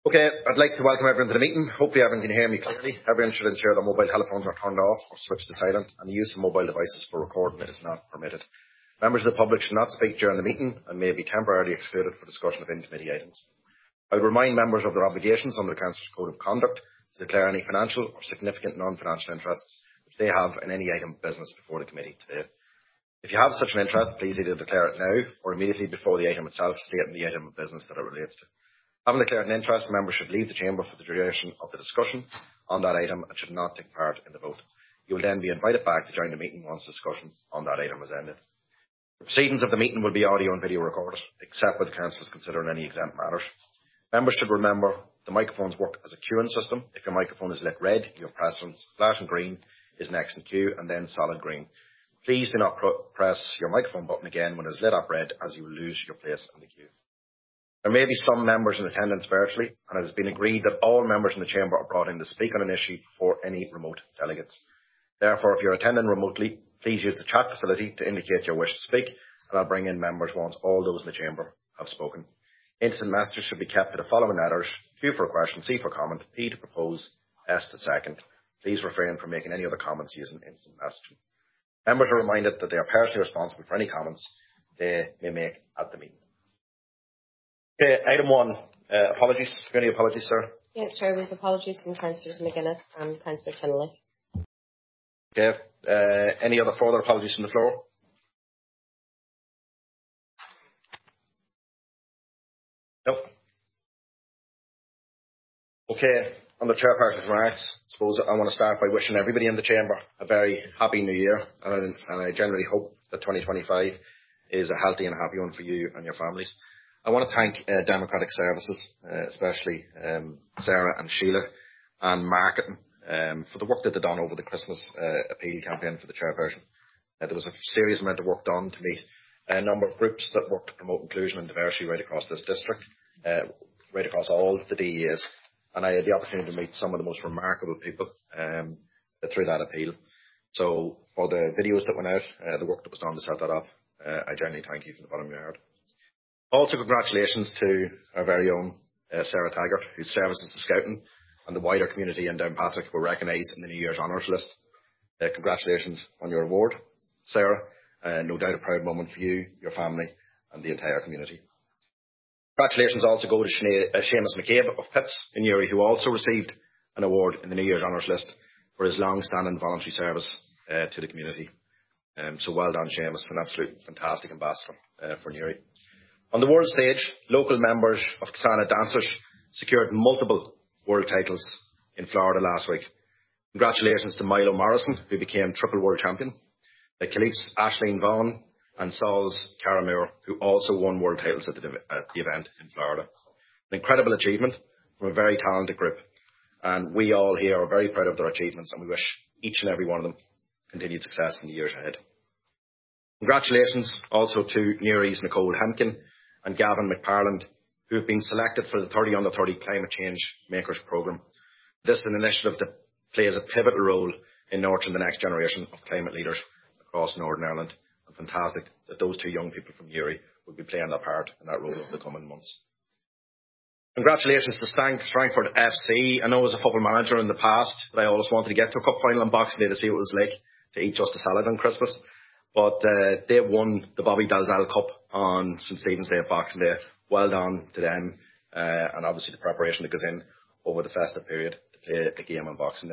Okay, I'd like to welcome everyone to the meeting. Hopefully everyone can hear me clearly. Everyone should ensure their mobile telephones are turned off or switched to silent, and the use of mobile devices for recording is not permitted. Members of the public should not speak during the meeting and may be temporarily excluded for discussion of in-committee items. I would remind members of their obligations under the Council's Code of Conduct to declare any financial or significant non-financial interests which they have in any item of business before the committee today. If you have such an interest, please either declare it now or immediately before the item itself, stating the item of business that it relates to. Having declared an interest, members should leave the chamber for the duration of the discussion on that item and should not take part in the vote. You will then be invited back to join the meeting once discussion on that item is ended. The proceedings of the meeting will be audio and video recorded, except where the Council is considering any exempt matters. Members should remember the microphones work as a queuing system. If your microphone is lit red, you have preference. Flashing green is next in queue, and then solid green. Please do not press your microphone button again when it is lit up red, as you will lose your place in the queue. There may be some members in attendance virtually, and it has been agreed that all members in the chamber are brought in to speak on an issue before any remote delegates. Therefore, if you're attending remotely, please use the chat facility to indicate your wish to speak, and I'll bring in members once all those in the chamber have spoken. Instant messages should be kept to the following letters: Q for a question, C for comment, P to propose, S to second. Please refrain from making any other comments using instant messaging. Members are reminded that they are personally responsible for any comments they may make at the meeting. Okay, item 1. Apologies. Any apologies, sir? Yeah, Chair, with apologies from Councillors McGuinness and Councillor Kennelly. Okay. Any other further apologies from the floor? Nope. Okay. On the chairperson's remarks, I suppose I want to start by wishing everybody in the chamber a very happy new year, and I generally hope that 2025 is a healthy and happy one for you and your families. I want to thank Democratic Services, especially Sarah and Sheila and Marketing, for the work that they've done over the Christmas appeal campaign for the chairperson. There was a serious amount of work done to meet a number of groups that work to promote inclusion and diversity right across this district, right across all the DEAs. And I had the opportunity to meet some of the most remarkable people through that appeal. So for the videos that went out, the work that was done to set that up, I genuinely thank you from the bottom of my heart. Also, congratulations to our very own Sarah Taggart, whose services to Scouting and the wider community in Downpatrick were recognised in the New Year's Honours list. Congratulations on your award, Sarah. No doubt a proud moment for you, your family and the entire community. Congratulations also go to Seamus McCabe of Pitts in Newry, who also received an award in the New Year's Honours list for his long-standing voluntary service to the community. So well done, Seamus, an absolute fantastic ambassador for Newry. On the world stage, local members of Kasana Dancers secured multiple world titles in Florida last week. Congratulations to Milo Morrison, who became triple world champion, Khalif's Ashleen Vaughan, and Saul's Cara Moore, who also won world titles at the event in Florida. An incredible achievement from a very talented group, and we all here are very proud of their achievements, and we wish each and every one of them continued success in the years ahead. Congratulations also to Newry's Nicole Hemkin and Gavin McParland, who have been selected for the 30 Under 30 Climate Change Makers programme. This is an initiative that plays a pivotal role in nurturing the next generation of climate leaders across Northern Ireland. And fantastic that those two young people from Newry will be playing their part in that role over the coming months. Congratulations to Strangford FC. I know as a football manager in the past that I always wanted to get to a cup final on Boxing Day to see what it was like to eat just a salad on Christmas. But they won the Bobby Dalzell Cup on St Stephen's Day, Boxing Day. Well done to them, and obviously the preparation that goes in over the festive period to play a game on Boxing Day.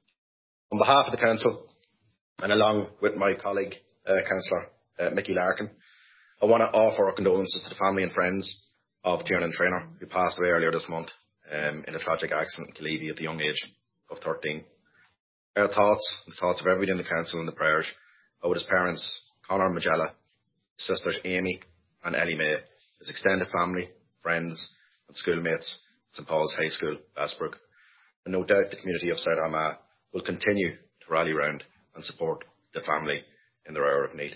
On behalf of the Council, and along with my colleague, Councillor Mickey Larkin, I want to offer our condolences to the family and friends of Tiernan Traynor, who passed away earlier this month in a tragic accident in Killeavy at the young age of 13. Our thoughts, the thoughts of everybody in the Council, and the prayers are with his parents, Conor Magella, sisters Amy and Ellie May, his extended family, friends and schoolmates at St Paul's High School, Bessbrook. And no doubt the community of South Armagh will continue to rally round and support the family in their hour of need.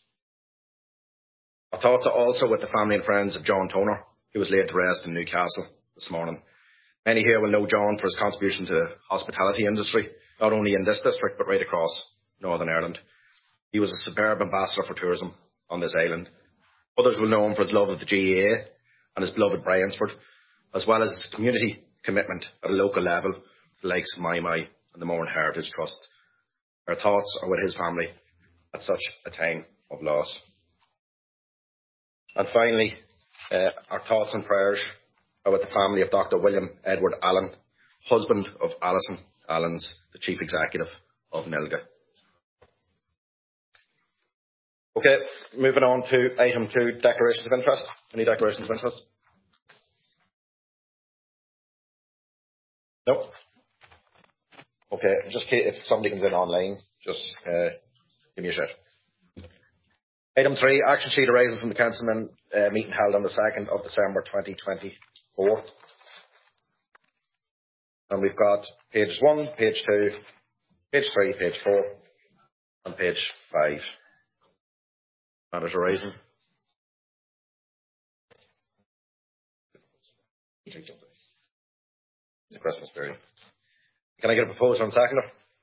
Our thoughts are also with the family and friends of John Toner, who was laid to rest in Newcastle this morning. Many here will know John for his contribution to the hospitality industry, not only in this district but right across Northern Ireland. He was a superb ambassador for tourism on this island. Others will know him for his love of the GAA and his beloved Bryansford, as well as his community commitment at a local level, the likes of My and the Mourne Heritage Trust. Our thoughts are with his family at such a time of loss. And finally, our thoughts and prayers are with the family of Dr. William Edward Allen, husband of Alison Allens, the Chief Executive of NILGA. Okay, moving on to item 2, declarations of interest. Any declarations of interest? No? Okay, just if somebody comes in online, just give me a shout. Item 3, action sheet arising from the councilman meeting held on the 2nd of December 2024. And we've got page 1, page 2, page 3, page 4, and page 5. Matters arising. It's the Christmas period. Can I get a proposal and seconder?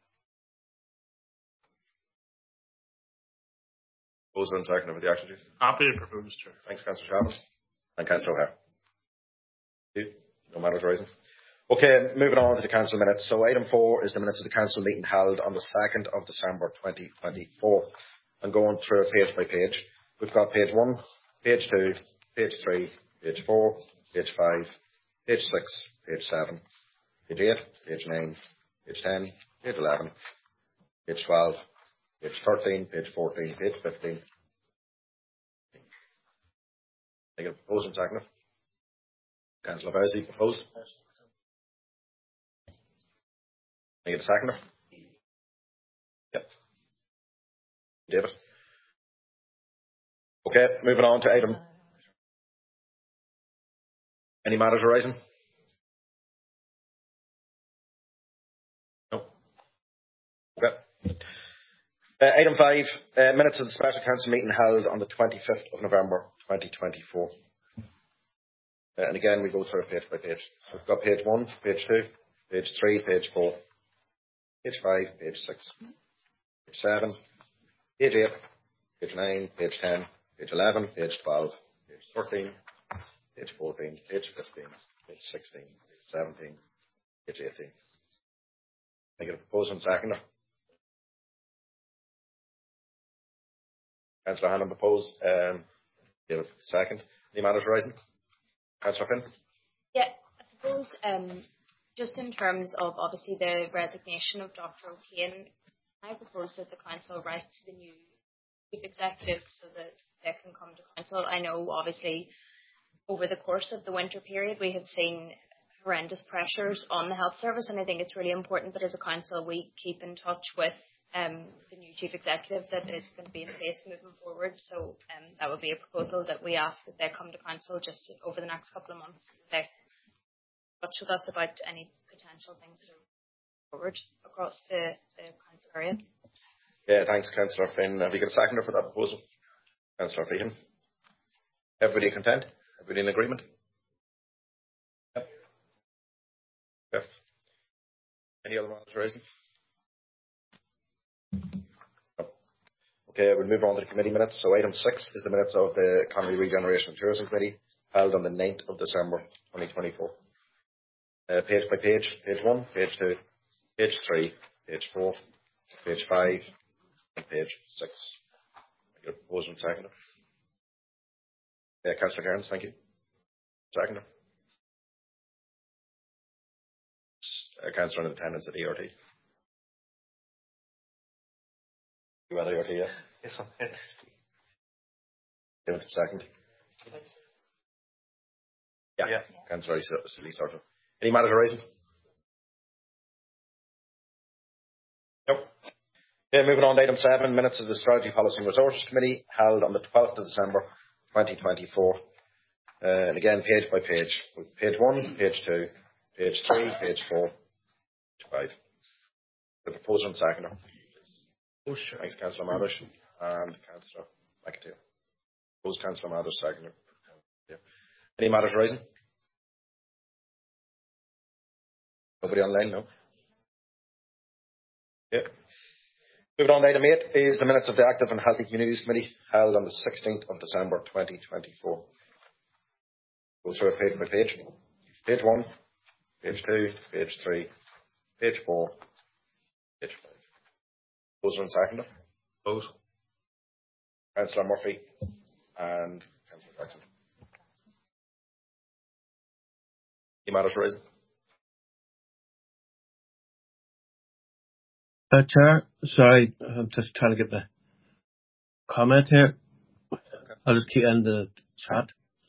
Proposal and seconder for the action sheet. Happy to propose, Chair. Thanks, Councillor Chapman. And Councillor O'Hare. No matters arising. Okay, moving on to the council minutes. So item 4 is the minutes of the council meeting held on the 2nd of December 2024. I'm going through it page by page. We've got page 1, page 2, page 3, page 4, page 5, page 6, page 7, page 8, page 9, page 10, page 11, page 12, page 13, page 14, page 15. I get a proposal and seconder. Councillor Bowsey, proposed. I get a seconder. Yep. David. Okay, moving on to item. Any matters arising? No. Okay. Item 5, minutes of the special council meeting held on the 25th of November 2024. And again, we go through it page by page. So we've got page 1, page 2, page 3, page 4, page 5, page 6, page 7, page 8, page 9, page 10, page 11, page 12, page 13, page 14, page 15, page 16, page 17, page 18. I get a proposal and seconder. Councillor Hannon proposed. Give it a second. Any matters arising? Councillor Finn? Yeah, I suppose just in terms of obviously the resignation of Dr. O'Kane, I propose that the council write to the new chief executive so that they can come to council. I know obviously over the course of the winter period we have seen horrendous pressures on the health service, and I think it's really important that as a council we keep in touch with the new chief executive that is going to be in place moving forward. So that would be a proposal that we ask that they come to council just over the next couple of months. They touch with us about any potential things that are forward across the council area. Yeah, thanks, Councillor Finn. Have you got a seconder for that proposal? Councillor Phelan. Everybody content? Everybody in agreement? Yep. Yep. Any other matters raising? Okay, we'll move on to the committee minutes. So item 6 is the minutes of the Economy, Regeneration and Tourism Committee held on the 9th of December 2024. Page by page, page 1, page 2, page 3, page 4, page 5, and page 6. I get a proposal and seconder. Councillor Cairns, thank you. Seconder. Councillor in attendance at ERT. You at ERT, yeah? Yes, I'm here. Give it a second. Yeah. Councillor Lee Sargent. Any matters arising? Nope. Okay, moving on to item 7, minutes of the Strategy, Policy and Resources Committee held on the 12th of December 2024. And again, page by page. Page 1, page 2, page 3, page 4, page 5. The proposal and seconder. Thanks, Councillor Maddish and Councillor McAteer. Proposed Councillor Maddish, seconder. Yeah. Any matters arising? Nobody online, no? Yeah. Moving on to item 8 is the minutes of the Active and Healthy Communities Committee held on the 16th of December 2024. Go through it page by page. Page 1, page 2, page 3, page 4, page 5. Proposer and seconder. Close. Councillor Murphy and Councillor Jackson. Any matters raised? Chair, sorry, I'm just trying to get the comment here. I'll just keep in the chat.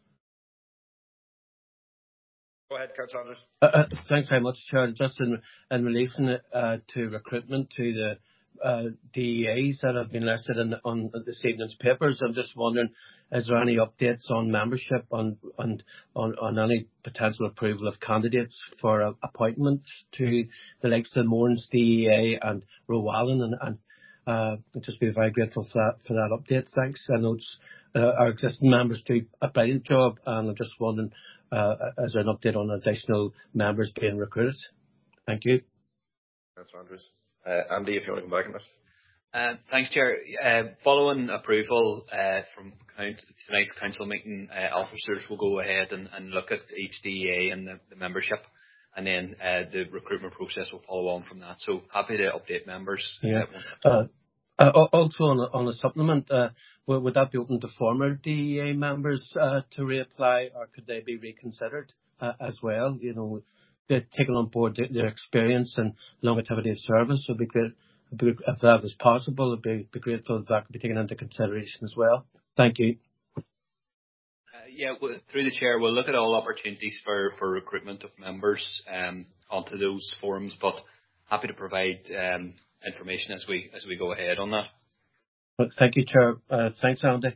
Go ahead, Councillor Andrews. Thanks very much, Chair. Just in relation to recruitment to the DEAs that have been listed on this evening's papers, I'm just wondering, is there any updates on membership on any potential approval of candidates for appointments to the likes of Mournes DEA and Rowallen? And I'd just be very grateful for that update. Thanks. I know our existing members do a brilliant job, and I'm just wondering, is there an update on additional members being recruited? Thank you. Councillor Andrews. Andy, if you want to come back on that. Thanks, Chair. Following approval from tonight's council meeting, officers will go ahead and look at each DEA and the membership, and then the recruitment process will follow on from that. So happy to update members. Yeah. Also on a supplement, would that be open to former DEA members to reapply, or could they be reconsidered as well? You know, they're taking on board their experience and longevity of service. Would be great if that was possible. It'd be grateful if that could be taken into consideration as well. Thank you. Through the Chair, we'll look at all opportunities for recruitment of members onto those forums, but happy to provide information as we go ahead on that. Thank you, Chair. Thanks, Andy.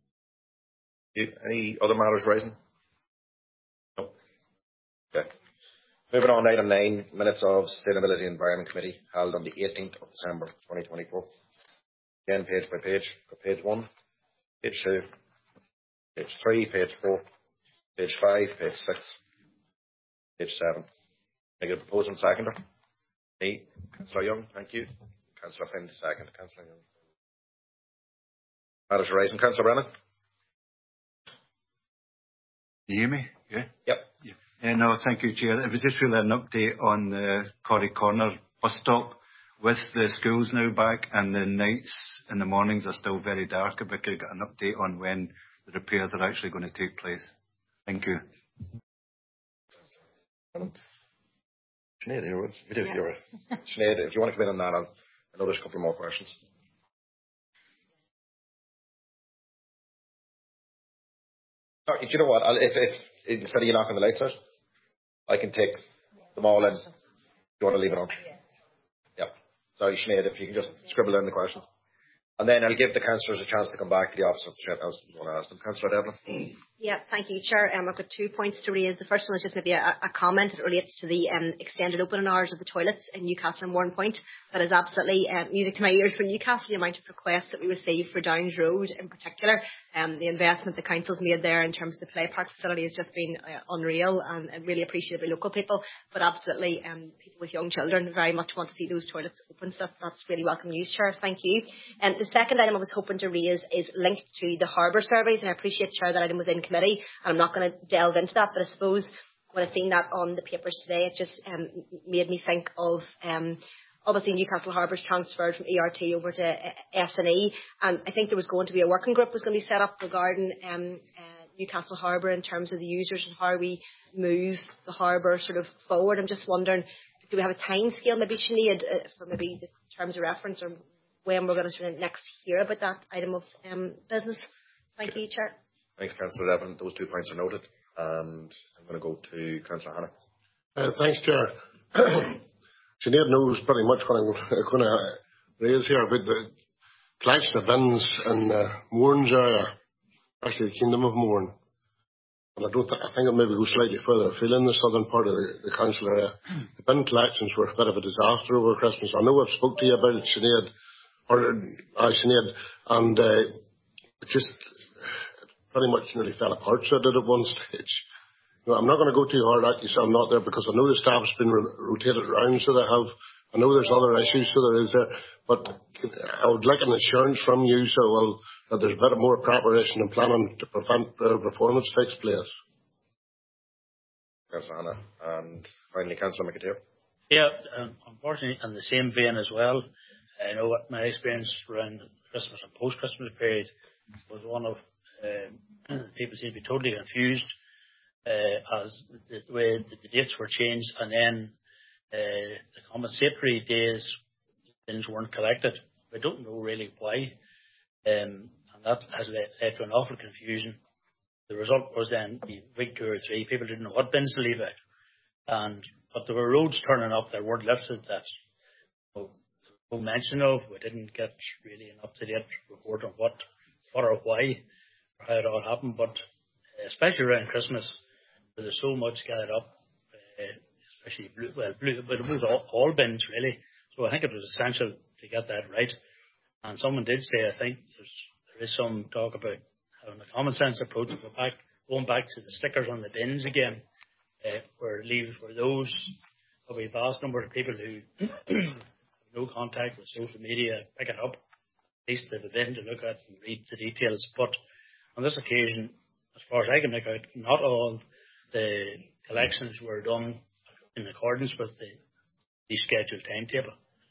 Any other matters raising? No. Okay. Moving on, item 9, minutes of Sustainability and Environment Committee held on the 18th of December 2024. Again, page by page. Page 1, page 2, page 3, page 4, page 5, page 6, page 7. I get a proposer and seconder. Me, Councillor Young, thank you. Councillor Finn, second. Councillor Young. Matters raising. Councillor Brennan. Can you hear me? Yeah? Yep. No, thank you, Chair. It was just really an update on the Corrie Corner bus stop with the schools now back, and the nights and the mornings are still very dark. If we could get an update on when the repairs are actually going to take place. Thank you. Sinead, Sinead, if you want to come in on that, I know there's a couple more questions. Do you know what? If instead of you knocking the lights out, I can take them all in. Do you want to leave it on? Yeah. Sorry, Sinead, if you can just scribble in the questions. And then I'll give the councillors a chance to come back to the office of the Chairperson if you want to ask them. Councillor Devlin. Yeah, thank you, Chair. I've got 2 points to raise. The first one is just maybe a comment that relates to the extended opening hours of the toilets in Newcastle and Warrenpoint. That is absolutely music to my ears for Newcastle, the amount of requests that we received for Downs Road in particular. The investment the council's made there in terms of the play park facility has just been unreal, and really appreciated by local people. But absolutely, people with young children very much want to see those toilets open, so that's really welcome news, Chair. Thank you. And the second item I was hoping to raise is linked to the harbour surveys, and I appreciate, Chair, that item was in committee, and I'm not going to delve into that, but I suppose when I seen that on the papers today, it just made me think of obviously Newcastle Harbour's transferred from ERT over to S&E, and I think there was going to be a working group that was going to be set up regarding Newcastle Harbour in terms of the users and how we move the harbour sort of forward. I'm just wondering, do we have a time scale maybe, Sinead, for maybe the terms of reference, or when we're going to sort of next hear about that item of business? Thank you, Chair. Thanks, Councillor Devlin. Those 2 points are noted. And I'm going to go to Councillor Hannah. Thanks, Chair. Sinead knows pretty much what I'm going to raise here about the collection of bins in the Mournes area, actually the Kingdom of Mourne. And I think it maybe goes slightly further afield in the southern part of the council area. The bin collections were a bit of a disaster over Christmas. I know I've spoke to you about it, Sinead, and it just pretty much nearly fell apart, so I did at one stage. No, I'm not going to go too hard at you, so I'm not there, because I know the staff's been rotated around, so they have. I know there's other issues, so there is there. But I would like an assurance from you, that there's a bit more preparation and planning to prevent performance takes place. Councillor Hanna. And finally, Councillor McAteer. Yeah, unfortunately, in the same vein as well, I know what my experience around Christmas and post-Christmas period was one of people seem to be totally confused as the way the dates were changed, and then the compensatory days things weren't collected. We don't know really why, and that has led to an awful confusion. The result was then week 2 or 3, people didn't know what bins to leave out, but there were roads turning up that weren't lifted that no mention of. We didn't get really an up-to-date report on what or why or how it all happened, but especially around Christmas, where there's so much gathered up, especially blue, but it was all bins really. So I think it was essential to get that right. And someone did say, I think there is some talk about having a common sense approach, going back to the stickers on the bins again, where those will be a vast number of people who have no contact with social media pick it up. At least they have a bin to look at and read the details. But on this occasion, as far as I can make out, not all the collections were done in accordance with the scheduled timetable.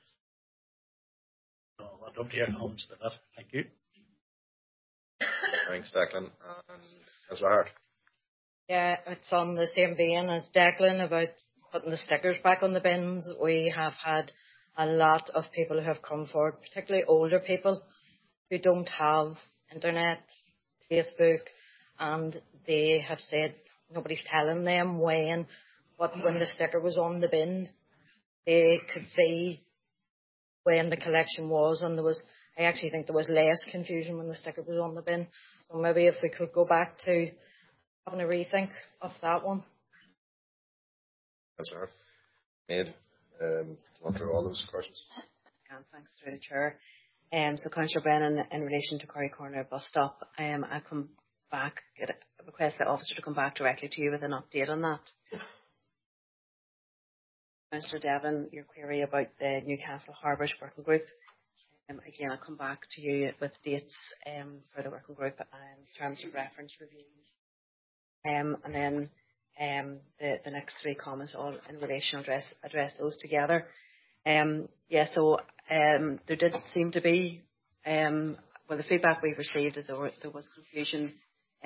So I'd love to hear comments about that. Thank you. Thanks, Declan. And Councillor Hart. Yeah, it's on the same vein as Declan about putting the stickers back on the bins. We have had a lot of people who have come forward, particularly older people who don't have internet, Facebook, and they have said nobody's telling them when the sticker was on the bin. They could see when the collection was, and I actually think there was less confusion when the sticker was on the bin. So maybe if we could go back to having a rethink of that one. Councillor Hart. Ed, do you want to all those questions? Thanks through the chair. So Councillor Brennan, in relation to Curry Corner bus stop, I come back, request the officer to come back directly to you with an update on that. Councillor Devlin, your query about the Newcastle Harbours Working Group. Again, I'll come back to you with dates for the working group in terms of reference review. And then the next 3 comments all in relation, address those together. So there did seem to be, the feedback we've received is there was confusion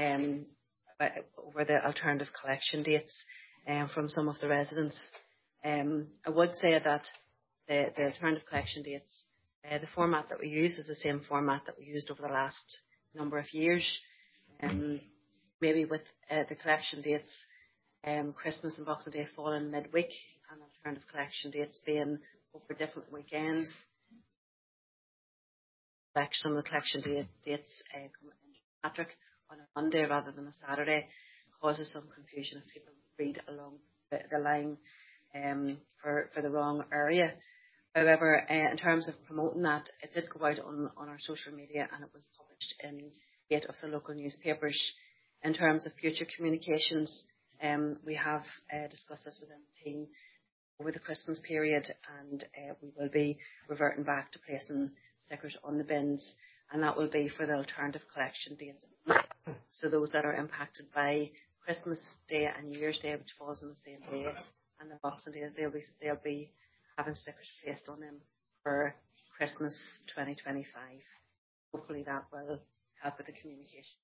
over the alternative collection dates from some of the residents. I would say that the alternative collection dates, the format that we use is the same format that we used over the last number of years. Maybe with the collection dates, Christmas and Boxing Day falling midweek, and alternative collection dates being over different weekends. Collection of the collection dates come in Patrick on a Monday rather than a Saturday causes some confusion if people read along the line for the wrong area. However, in terms of promoting that, it did go out on our social media, and it was published in 8 of the local newspapers. In terms of future communications, we have discussed this within the team over the Christmas period, and we will be reverting back to placing stickers on the bins, and that will be for the alternative collection dates. So those that are impacted by Christmas Day and New Year's Day, which falls on the same day, and the Boxing Day, they'll be having stickers placed on them for Christmas 2025. Hopefully that will help with the communication.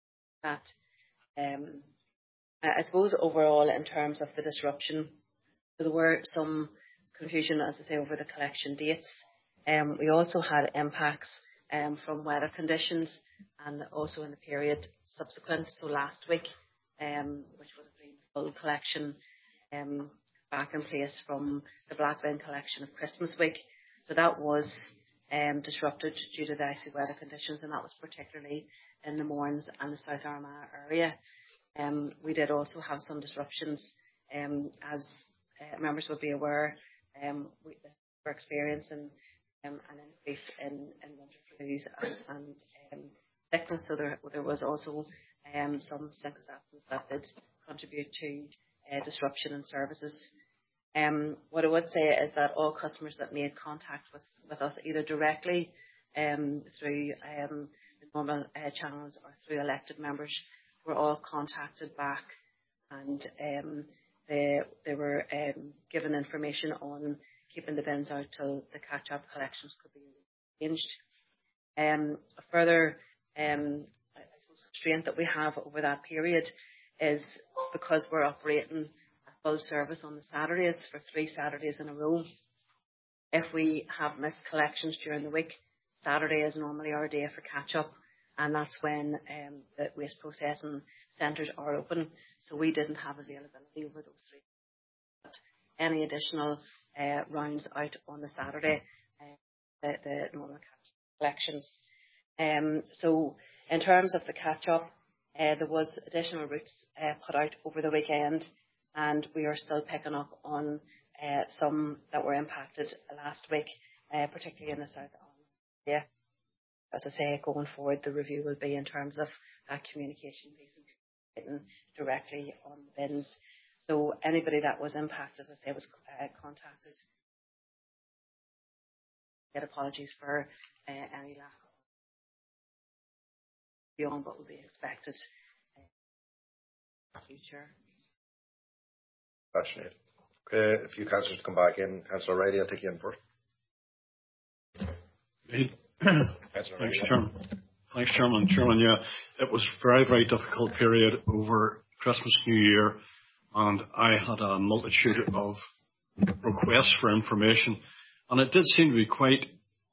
I suppose overall, in terms of the disruption, there were some confusion, as I say, over the collection dates. We also had impacts from weather conditions, and also in the period subsequent, so last week, which would have been full collection back in place from the Black Bin collection of Christmas week. So that was disrupted due to the icy weather conditions, and that was particularly in the Mournes and the South Armagh area. We did also have some disruptions, as members will be aware. We were experiencing an increase in winter flus and sickness, so there was also some sickness absence that did contribute to disruption in services. What I would say is that all customers that made contact with us, either directly through the normal channels or through elected members, were all contacted back, and they were given information on keeping the bins out till the catch-up collections could be arranged. A further constraint that we have over that period is because we're operating at full service on the Saturdays for 3 Saturdays in a row. If we have missed collections during the week, Saturday is normally our day for catch-up, and that's when the waste processing centres are open. So we didn't have availability over those 3. But any additional rounds out on the Saturday, the normal collections. So in terms of the catch-up, there was additional routes put out over the weekend, and we are still picking up on some that were impacted last week, particularly in the south of Ireland. Yeah. As I say, going forward, the review will be in terms of that communication piece and written directly on the bins. So anybody that was impacted, as I say, was contacted. Get apologies for any lack beyond what will be expected in the future. That's it. Okay, a few councillors to come back in. Councillor Riley, I'll take you in first. Thanks, Chairman. Chairman, yeah, it was very, very difficult period over Christmas, New Year, and I had a multitude of requests for information, and it did seem to be quite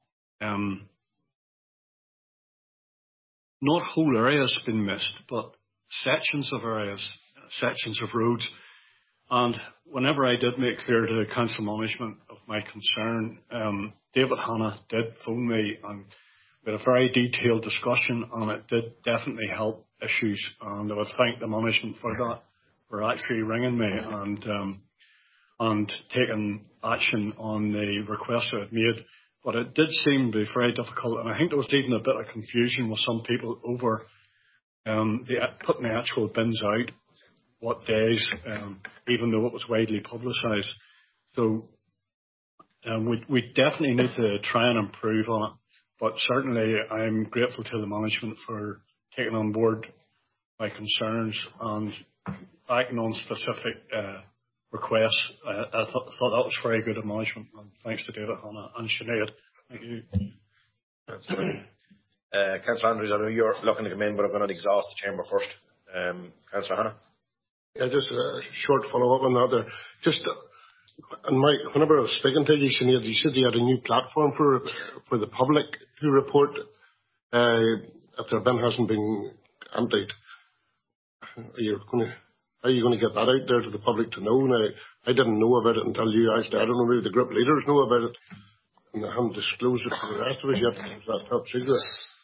not whole areas been missed, but sections of areas, sections of roads. And whenever I did make clear to the council management of my concern, David Hanna did phone me, and we had a very detailed discussion, and it did definitely help issues. And I would thank the management for that, for actually ringing me and taking action on the request I had made. But it did seem to be very difficult, and I think there was even a bit of confusion with some people over putting the actual bins out, what days, even though it was widely publicised. So we definitely need to try and improve on it. But certainly I'm grateful to the management for taking on board my concerns and acting on specific requests. I thought that was very good of management, and thanks to David Hanna and Sinead. Thank you. That's great. Councillor Andrews, I know you're looking to come in, but I'm going to exhaust the chamber first. Councillor Hanna. Yeah, just a short follow-up on that there. Just, whenever I was speaking to you, Sinead, you said you had a new platform for the public to report if their bin hasn't been emptied. How are you going to get that out there to the public to know? Now, I didn't know about it until you asked. I don't know whether the group leaders know about it, and I haven't disclosed it to the rest of us yet because that's top secret.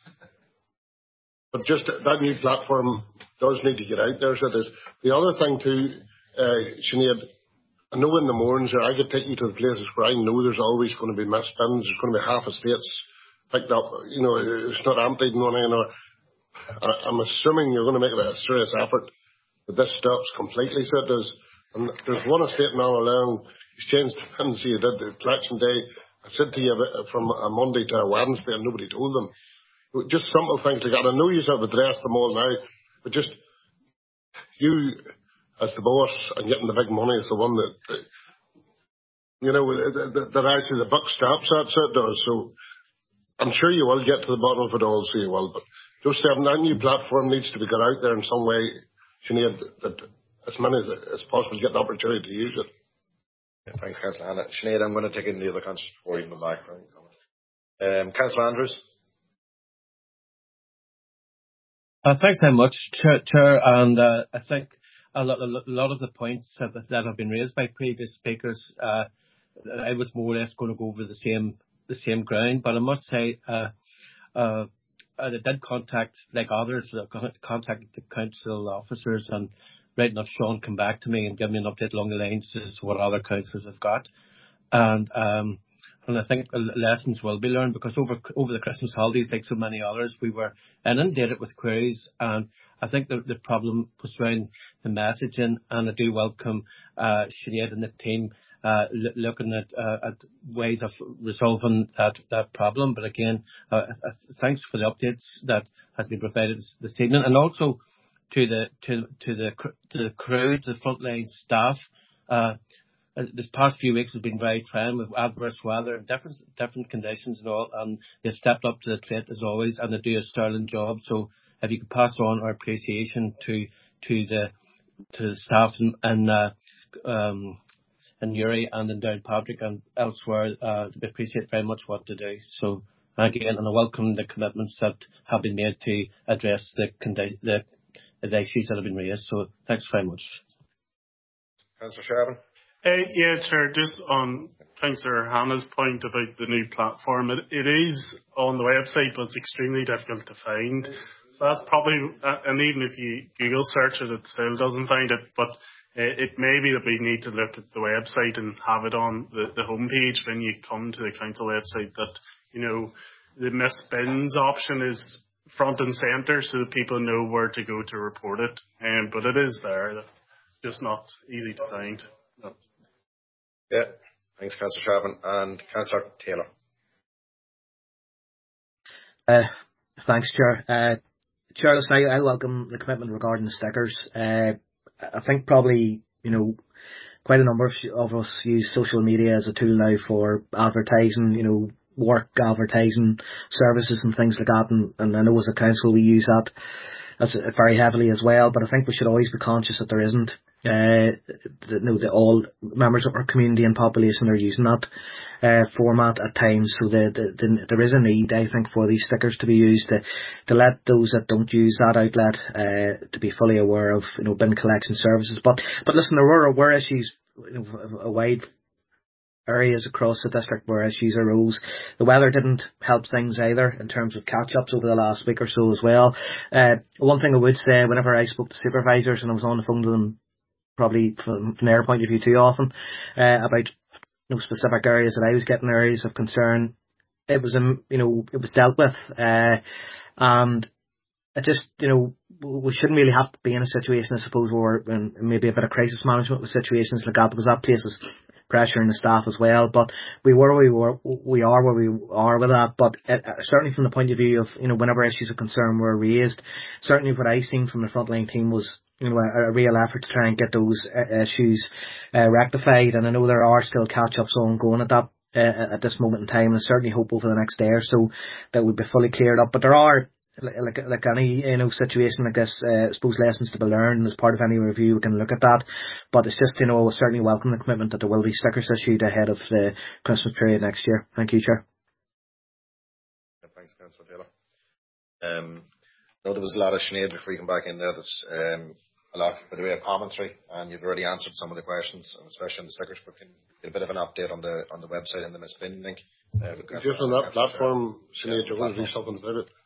But just that new platform does need to get out there. So there's the other thing too, Sinead. I know in the mornings I could take you to the places where I know there's always going to be missed bins. There's going to be half estates picked up. You know, it's not emptied and nothing. I'm assuming you're going to make a serious effort that this stops completely. So it does. And there's one estate in Allalong. He's changed the bins. He did the collection day. I said to you from a Monday to a Wednesday, and nobody told them. Just simple things like that. I know you have addressed them all now, but just you, as the boss and getting the big money, is the one that you know that actually the buck stops at. So it does. So I'm sure you will get to the bottom of it all. So you will. But just that new platform needs to be got out there in some way. Sinead, that as many as possible get the opportunity to use it. Yeah, thanks, Councillor Hanna. Sinead, I'm going to take in the other councillors before you come back. Councillor Andrews. Thanks very much, Chair. And I think a lot of the points that have been raised by previous speakers, I was more or less going to go over the same ground. But I must say, I did contact, like others, contacted the council officers, and right enough, Sean come back to me and give me an update along the lines as to what other councils have got. And I think lessons will be learned, because over the Christmas holidays, like so many others, we were inundated with queries, and I think the problem was around the messaging. And I do welcome Sinead and the team looking at ways of resolving that problem. But again, thanks for the updates that has been provided this evening, and also to the crew, to the frontline staff. This past few weeks have been very trying with adverse weather and different conditions and all, and they've stepped up to the plate as always, and they do a sterling job. So if you could pass on our appreciation to the staff in Uri and in Downpatrick and elsewhere, we appreciate very much what they do. So again, and I welcome the commitments that have been made to address the issues that have been raised. So thanks very much. Councillor Shervin. Yeah, Chair, just on Councillor Hannah's point about the new platform, it is on the website, but it's extremely difficult to find. So that's probably, and even if you Google search it, it still doesn't find it, but it may be that we need to look at the website and have it on the homepage when you come to the council website, that, you know, the missed bins option is front and centre so that people know where to go to report it. But it is there, just not easy to find. No. Yeah, thanks, Councillor Shervin. And Councillor Taylor. Thanks, Chair. Chair, listen, I welcome the commitment regarding the stickers. I think probably, you know, quite a number of us use social media as a tool now for advertising, you know, work advertising services and things like that. And I know as a council we use that as very heavily as well. But I think we should always be conscious that there isn't, that all members of our community and population are using that format at times. So there is a need, I think, for these stickers to be used to let those that don't use that outlet to be fully aware of, you know, bin collection services. But listen, there were issues, you know, a wide areas across the district where issues arose. The weather didn't help things either in terms of catch-ups over the last week or so as well. One thing I would say, whenever I spoke to supervisors and I was on the phone to them, probably from their point of view too often, about, you know, specific areas that I was getting areas of concern, it was, you know, it was dealt with, and it just, you know, we shouldn't really have to be in a situation, I suppose, where maybe a bit of crisis management with situations like that, because that places pressure on the staff as well. But we are where we are with that. But certainly from the point of view of, you know, whenever issues of concern were raised, certainly what I seen from the frontline team was, you know, a real effort to try and get those issues rectified. And I know there are still catch-ups ongoing at that at this moment in time, and I certainly hope over the next day or so that would be fully cleared up. But there are, like any, you know, situation like this, I suppose lessons to be learned. As part of any review we can look at that, but it's just, you know, certainly welcome the commitment that there will be stickers issued ahead of the Christmas period next year. Thank you, Chair. Thanks, Councillor Taylor. No, there was a lot of Sinead before you come back in there. There's a lot by the way of commentary, and you've already answered some of the questions, especially on the stickers, but can get a bit of an update on the website and the missed bin link. Just on that platform, Sinead, you're going to do something about it.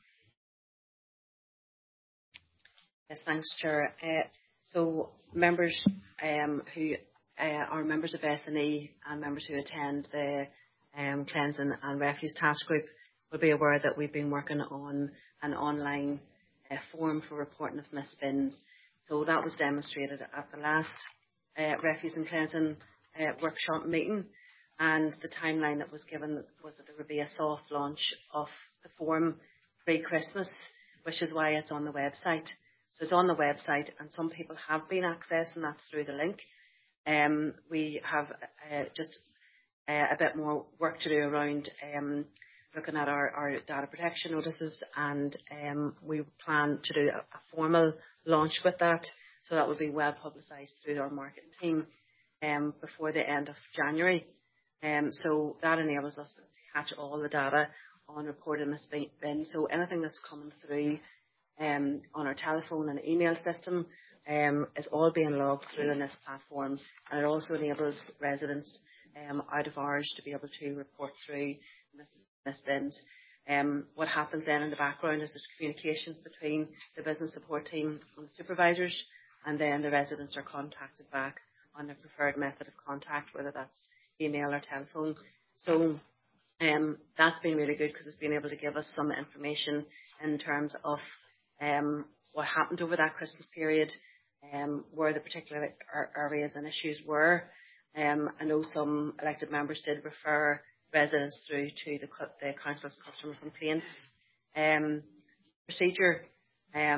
Yes, thanks, Chair. So members who are members of SNE and members who attend the Cleansing and Refuse Task Group will be aware that we've been working on an online form for reporting of missed bins. So that was demonstrated at the last Refuse and Cleansing workshop meeting, and the timeline that was given was that there would be a soft launch of the form pre-Christmas, which is why it's on the website. So it's on the website, and some people have been accessing that through the link. We have just a bit more work to do around looking at our data protection notices, and we plan to do a formal launch with that. So that will be well publicised through our marketing team before the end of January. So that enables us to catch all the data on reporting this bin. So anything that's coming through on our telephone and email system is all being logged through on this platform, and it also enables residents out of hours to be able to report through missed bins. What happens then in the background is there's communications between the business support team and the supervisors, and then the residents are contacted back on their preferred method of contact, whether that's email or telephone. So that's been really good because it's been able to give us some information in terms of what happened over that Christmas period, where the particular areas and issues were. I know some elected members did refer residents through to the Council's customer complaints procedure.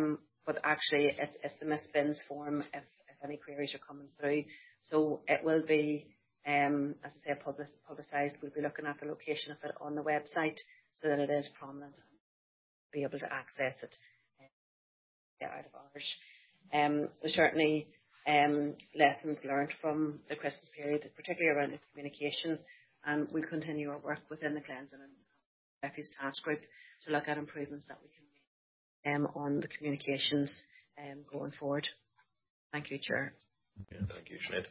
but actually it's the missed bins form if any queries are coming through. So it will be, as I say, publicised. We'll be looking at the location of it on the website so that it is prominent and be able to access it out of hours. So certainly lessons learned from the Christmas period, particularly around the communication, and we'll continue our work within the Cleansing and Refuse Task Group to look at improvements that we can make on the communications going forward. Thank you, Chair. Yeah, thank you, Sinead.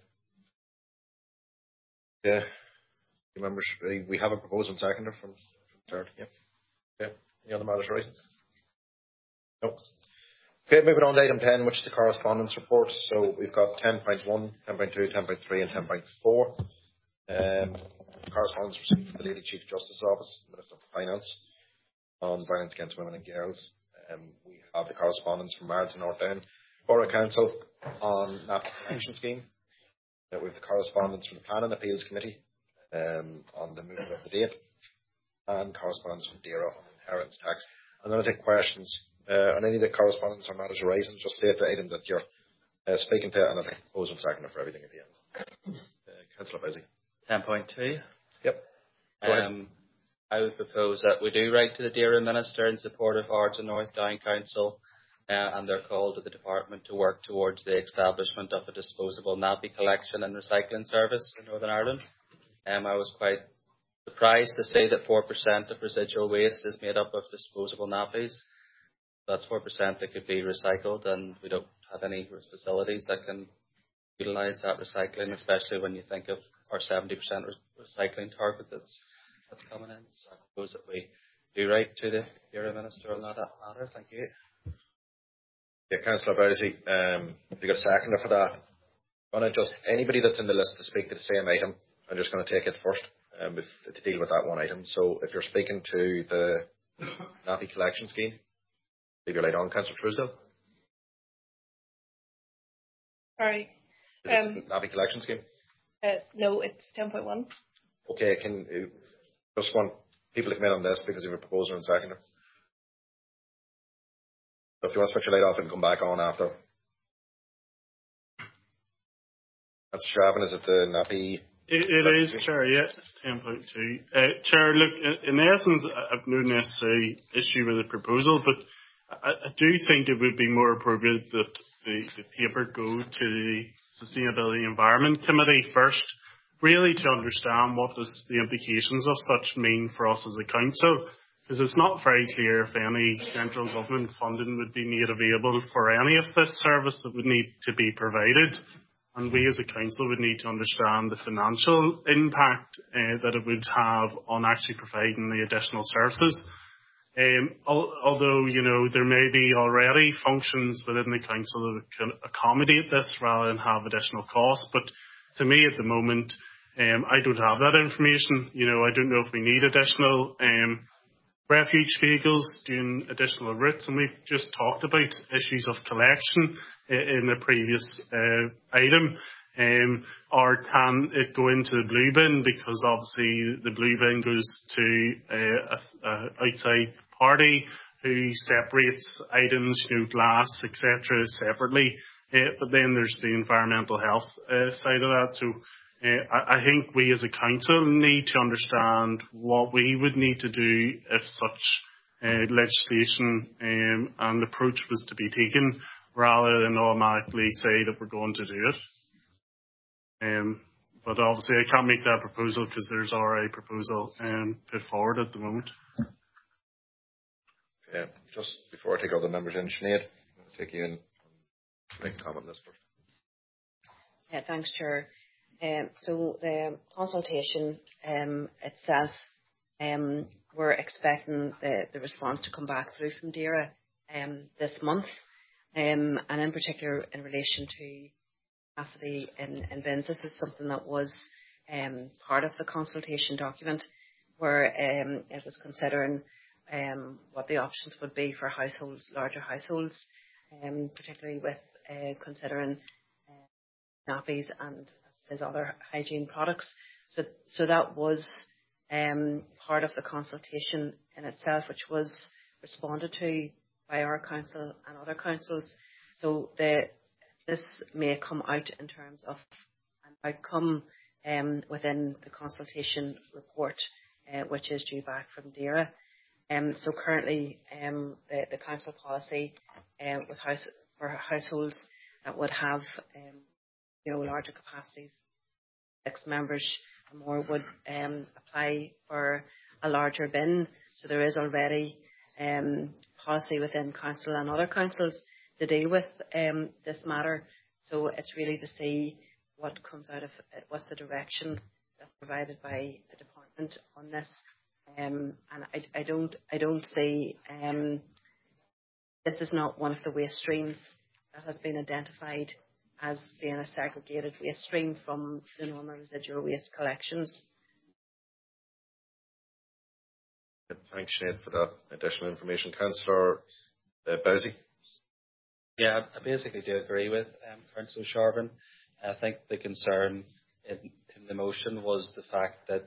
Yeah, members, we have a proposal seconder from third. Yeah. Yeah. Any other matters raised? No. Okay, moving on to item 10, which is the correspondence report. So we've got 10.1, 10.2, 10.3 and 10.4. Correspondence received from the Lady Chief Justice's Office, Minister for Finance, on violence against women and girls. We have the correspondence from Mards and North Down Borough Council on NAP Collection Scheme. We have the correspondence from the Planning Appeals Committee on the movement of the date, and correspondence from DAERA on inheritance tax. I'm going to take questions on any of the correspondence or matters arising. Just state the item that you're speaking to, and I'll take a proposal seconder for everything at the end. Councillor Bowsy. 10.2. Yep. Go ahead. I would propose that we do write to the DAERA Minister in support of Ards and North Down Council and their call to the Department to work towards the establishment of a disposable nappy collection and recycling service in Northern Ireland. I was quite surprised to see that 4% of residual waste is made up of disposable nappies. That's 4% that could be recycled, and we don't have any facilities that can utilise that recycling, especially when you think of our 70% recycling target that's coming in. So I propose that we do write to the DAERA Minister on that matter. Thank you. Yeah, Councillor Bowsy, you got a seconder for that. I'm going to just, anybody that's in the list to speak to the same item, I'm just going to take it first to deal with that one item. So if you're speaking to the nappy collection scheme, leave your light on, Councillor Truesdale. Sorry. Nappy collection scheme? No, it's 10.1. Okay, can you just want people to come in on this because you have a proposal and seconder? So if you want to switch your light off and come back on after. That's Shavan, is it the nappy? It is, Chair, yeah, it's 10.2. Chair, look, in essence, I've no necessary issue with the proposal, but I do think it would be more appropriate that the paper go to the Sustainability Environment Committee first, really to understand what does the implications of such mean for us as a council, because it's not very clear if any central government funding would be made available for any of this service that would need to be provided. And we as a council would need to understand the financial impact that it would have on actually providing the additional services. Although, you know, there may be already functions within the council that can accommodate this rather than have additional costs. But to me at the moment, I don't have that information. You know, I don't know if we need additional refuge vehicles doing additional routes, and we've just talked about issues of collection in the previous item. Or can it go into the blue bin, because obviously the blue bin goes to a outside party who separates items, you know, glass, etc. separately. But then there's the environmental health side of that. So I think we as a council need to understand what we would need to do if such legislation and approach was to be taken, rather than automatically say that we're going to do it. But obviously I can't make that proposal because there's already a proposal put forward at the moment. Yeah, just before I take all the members in, Sinead, I'll take you in and make a comment on this first. Yeah, thanks, Chair. So the consultation itself, we're expecting the response to come back through from DAERA this month, and in particular in relation to capacity in bins. This is something that was part of the consultation document, where it was considering what the options would be for households, larger households, particularly with considering nappies and there's other hygiene products. So that was part of the consultation in itself, which was responded to by our council and other councils. So this may come out in terms of an outcome within the consultation report, which is due back from DAERA. So currently, the council policy for households that would have larger capacities, 6 members or more, would apply for a larger bin. So there is already policy within council and other councils to deal with this matter. So it's really to see what comes out of it, what's the direction that's provided by the department on this. And I don't see this is not one of the waste streams that has been identified as being a segregated waste stream from the normal residual waste collections. Thanks, Sinead, for that additional information. Councillor Bowsy. Yeah, I basically do agree with Councillor Sharvin. I think the concern in the motion was the fact that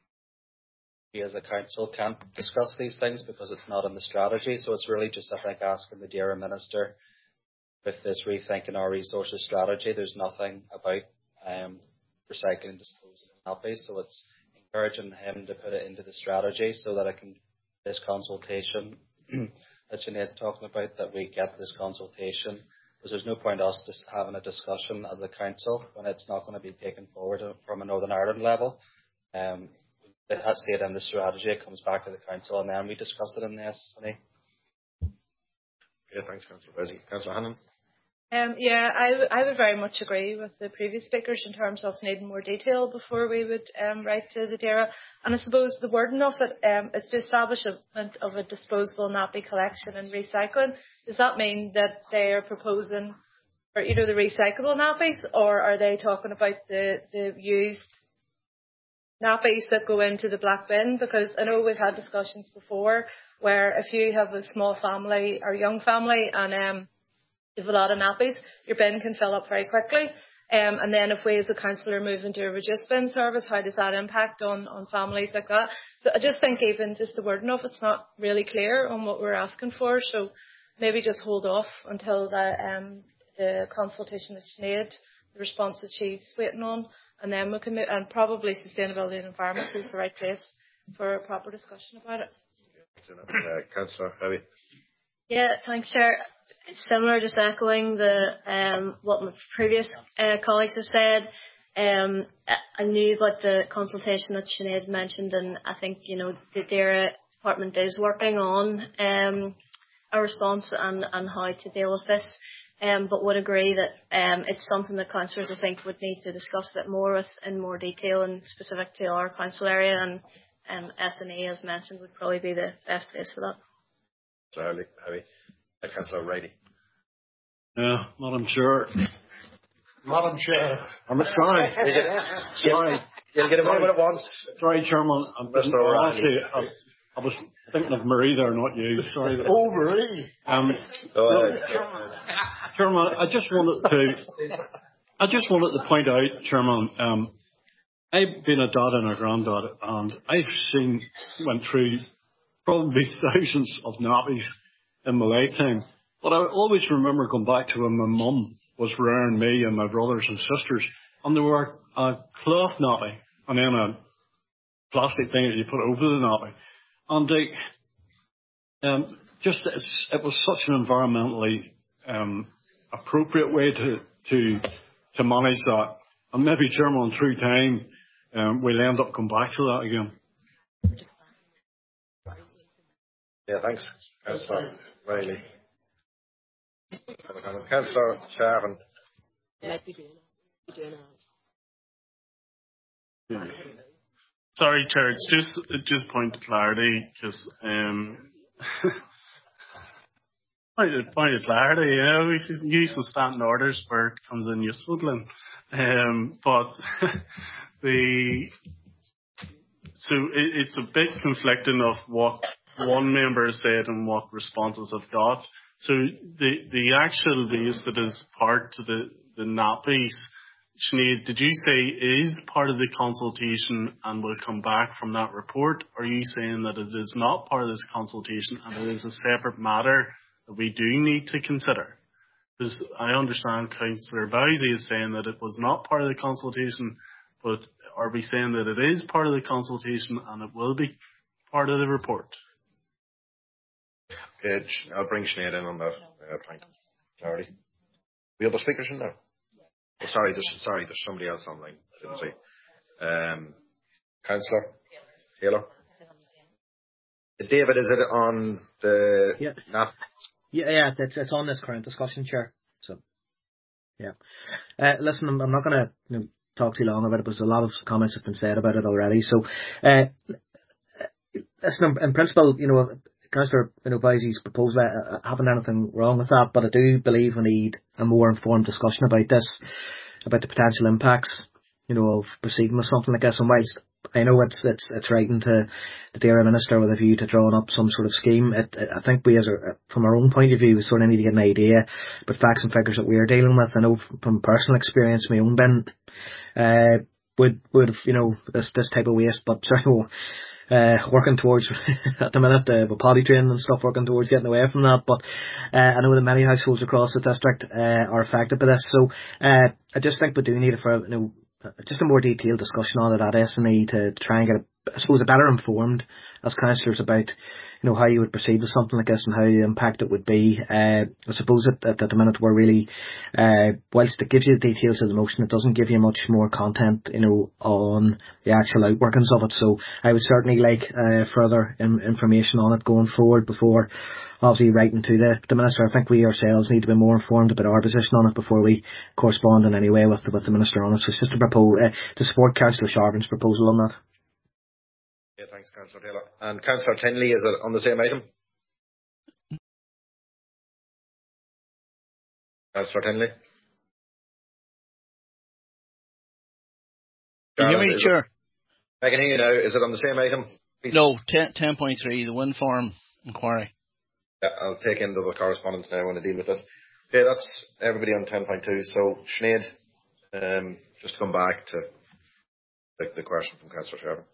we as a council can't discuss these things because it's not in the strategy. So it's really just, I think, asking the DAERA Minister, with this rethinking our resources strategy, there's nothing about recycling and disposal of nappies. So it's encouraging him to put it into the strategy so that this consultation that Sinead's talking about, that we get this consultation, because there's no point us just having a discussion as a council when it's not going to be taken forward from a Northern Ireland level. It has to see it in the strategy, it comes back to the council, and then we discuss it in the SNE. Yeah, thanks, Councillor Bowsy. Councillor Hannon. Yeah, I would very much agree with the previous speakers in terms of needing more detail before we would write to the DAERA. And I suppose the wording of it, it's the establishment of a disposable nappy collection and recycling. Does that mean that they are proposing for the recyclable nappies, or are they talking about the used nappies that go into the black bin? Because I know we've had discussions before where if you have a small family or young family and you have a lot of nappies, your bin can fill up very quickly. And then if we as a council are moving to a reduced bin service, how does that impact on families like that? So I just think even just the wording of it's not really clear on what we're asking for. So maybe just hold off until the consultation that Sinead, the response that she's waiting on, and then we can move, and probably sustainability and environment is the right place for a proper discussion about it. Councillor Heavy. Yeah, thanks, Chair. Similar, just echoing what my previous colleagues have said. I knew about the consultation that Sinead mentioned, and I think the DAERA department is working on a response and how to deal with this. But would agree that it's something that councillors I think would need to discuss a bit more with in more detail and specific to our council area, and SNE, as mentioned, would probably be the best place for that. Sorry, Heavy. Councillor O'Reilly. Yeah, Madam Chair. Madam Chair. I'm sorry. Sorry. You'll get a moment at once. Sorry, Chairman. I was thinking of Marie there, not you. Sorry. Oh, Marie. Chairman, I just wanted to point out, Chairman, I've been a dad and a granddad, and I've went through probably thousands of nappies in my lifetime. But I always remember going back to when my mum was rearing me and my brothers and sisters, and there were a cloth nappy and then a plastic thing that you put over the nappy. And it was such an environmentally appropriate way to manage that. And maybe, Chairman, through time, we'll end up coming back to that again. Yeah, thanks, Councillor Riley. Councillor Sharvin. Sorry, Chair, it's just point of clarity, just point of clarity, we use the standing orders where it comes in useful, but it's a bit conflicting of what one member said and what responses have got. So the actual waste that is part of the nappies, Sinead, did you say is part of the consultation and will come back from that report? Or are you saying that it is not part of this consultation and it is a separate matter that we do need to consider? Because I understand Councillor Bowsey is saying that it was not part of the consultation, but are we saying that it is part of the consultation and it will be part of the report? Okay, I'll bring Sinead in on that point. Clarity. We have other speakers in there? Oh, sorry, there's somebody else online. I didn't see. Councillor Taylor. David, is it on the NAP? Yeah, it's on this current discussion, Chair. So, yeah. Listen, I'm not going to talk too long about it because a lot of comments have been said about it already. So, listen, in principle, Councillor Bowsey's proposal, I haven't anything wrong with that, but I do believe we need a more informed discussion about this, about the potential impacts, of proceeding with something like this. And whilst I know it's writing to the DAERA Minister with a view to drawing up some sort of scheme, I think we, from our own point of view, we sort of need to get an idea about facts and figures that we're dealing with. I know from personal experience, my own bin would this type of waste, but certainly working towards at the minute with potty training and stuff, working towards getting away from that. But I know that many households across the district are affected by this. So I just think we do need just a more detailed discussion on it at SNE to try and get, a better informed as councillors about, how you would proceed with something like this and how the impact it would be. I suppose at the minute we're really, whilst it gives you the details of the motion, it doesn't give you much more content, on the actual outworkings of it. So I would certainly like further information on it going forward before obviously writing to the Minister. I think we ourselves need to be more informed about our position on it before we correspond in any way with the Minister on it. So it's just to support Councillor Sharvin's proposal on that. Yeah, thanks, Councillor Taylor. And Councillor Tinley, is it on the same item? Councillor Tinley? Can you hear me, Chair? I can hear you now. Is it on the same item? Please. No, 10.3, the wind farm inquiry. Yeah, I'll take into the correspondence now when I deal with this. Okay, that's everybody on 10.2. So, Sinead, just to come back to the question from Councillor Sharvin.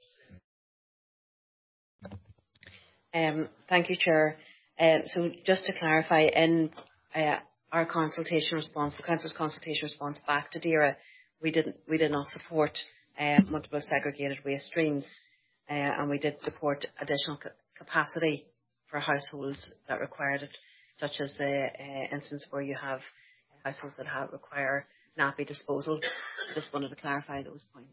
Thank you, Chair. So just to clarify, in our consultation response, the Council's consultation response back to DAERA, we did not support multiple segregated waste streams, and we did support additional capacity for households that required it, such as the instance where you have households that require nappy disposal. I just wanted to clarify those points.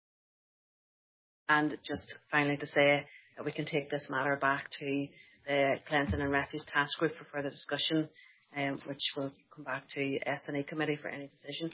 And just finally to say that we can take this matter back to the Cleansing and Refuse Task Group for further discussion, which will come back to SNE Committee for any decision.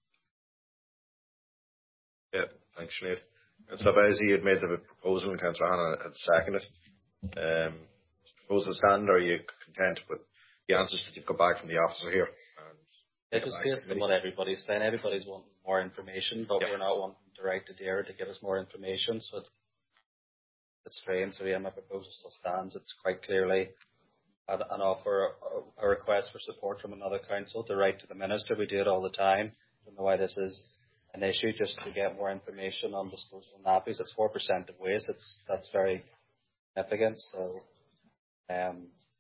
Yeah, thanks, Sinead. Councillor Bowsey, you'd made the proposal and Councillor Hanna had seconded it. Proposal stand, or are you content with the answers that you've got back from the officer here? It was based on what everybody's saying. Everybody's wanting more information, but we're not wanting to write to DAERA to give us more information, so it's strange. So my proposal still stands. It's quite clearly an offer, a request for support from another council to write to the Minister. We do it all the time. I don't know why this is an issue, just to get more information on disposable nappies. It's 4% of waste. That's very significant. So, I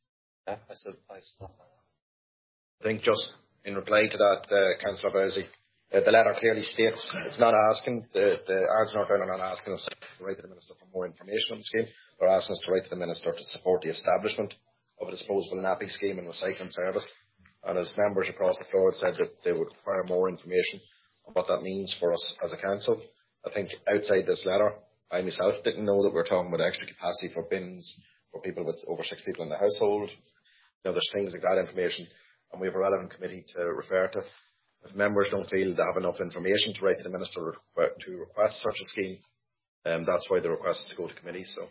think just in reply to that, Councillor Bowsey, the letter clearly states it's not asking, the Ards North Ireland are not asking us to write to the Minister for more information on the scheme. They're asking us to write to the Minister to support the establishment of a disposable nappy scheme and recycling service. And as members across the floor had said that they would require more information on what that means for us as a council. I think outside this letter, I myself didn't know that we're talking about extra capacity for bins for people with over 6 people in the household. There's things like that information, and we have a relevant committee to refer to. If members don't feel they have enough information to write to the Minister to request such a scheme, that's why the request is to go to committee. So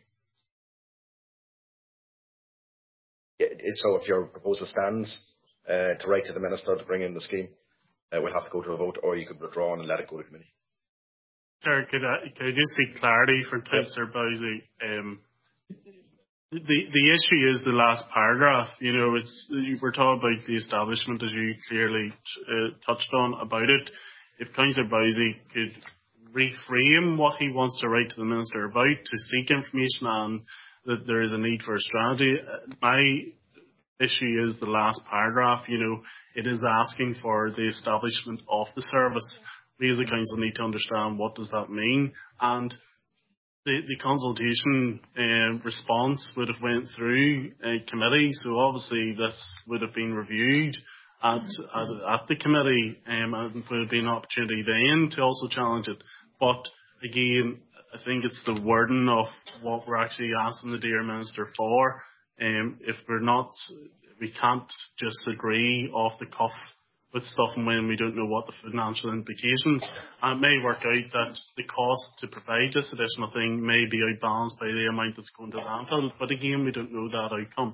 if your proposal stands to write to the Minister to bring in the scheme, we'll have to go to a vote, or you could withdraw and let it go to committee. Chair, could I just seek clarity from Councillor Bowsey? The issue is the last paragraph. We're talking about the establishment, as you clearly touched on about it. If Councillor Bowsey could reframe what he wants to write to the Minister about, to seek information on that there is a need for a strategy. My issue is the last paragraph. It is asking for the establishment of the service. We as a council need to understand what does that mean, and the consultation response would have went through a committee, so obviously this would have been reviewed at the committee, and would have been an opportunity then to also challenge it. But again, I think it's the wording of what we're actually asking the dear Minister for. If we can't just agree off the cuff with stuff and when we don't know what the financial implications. And it may work out that the cost to provide this additional thing may be outbalanced by the amount that's going to landfill. But again, we don't know that outcome.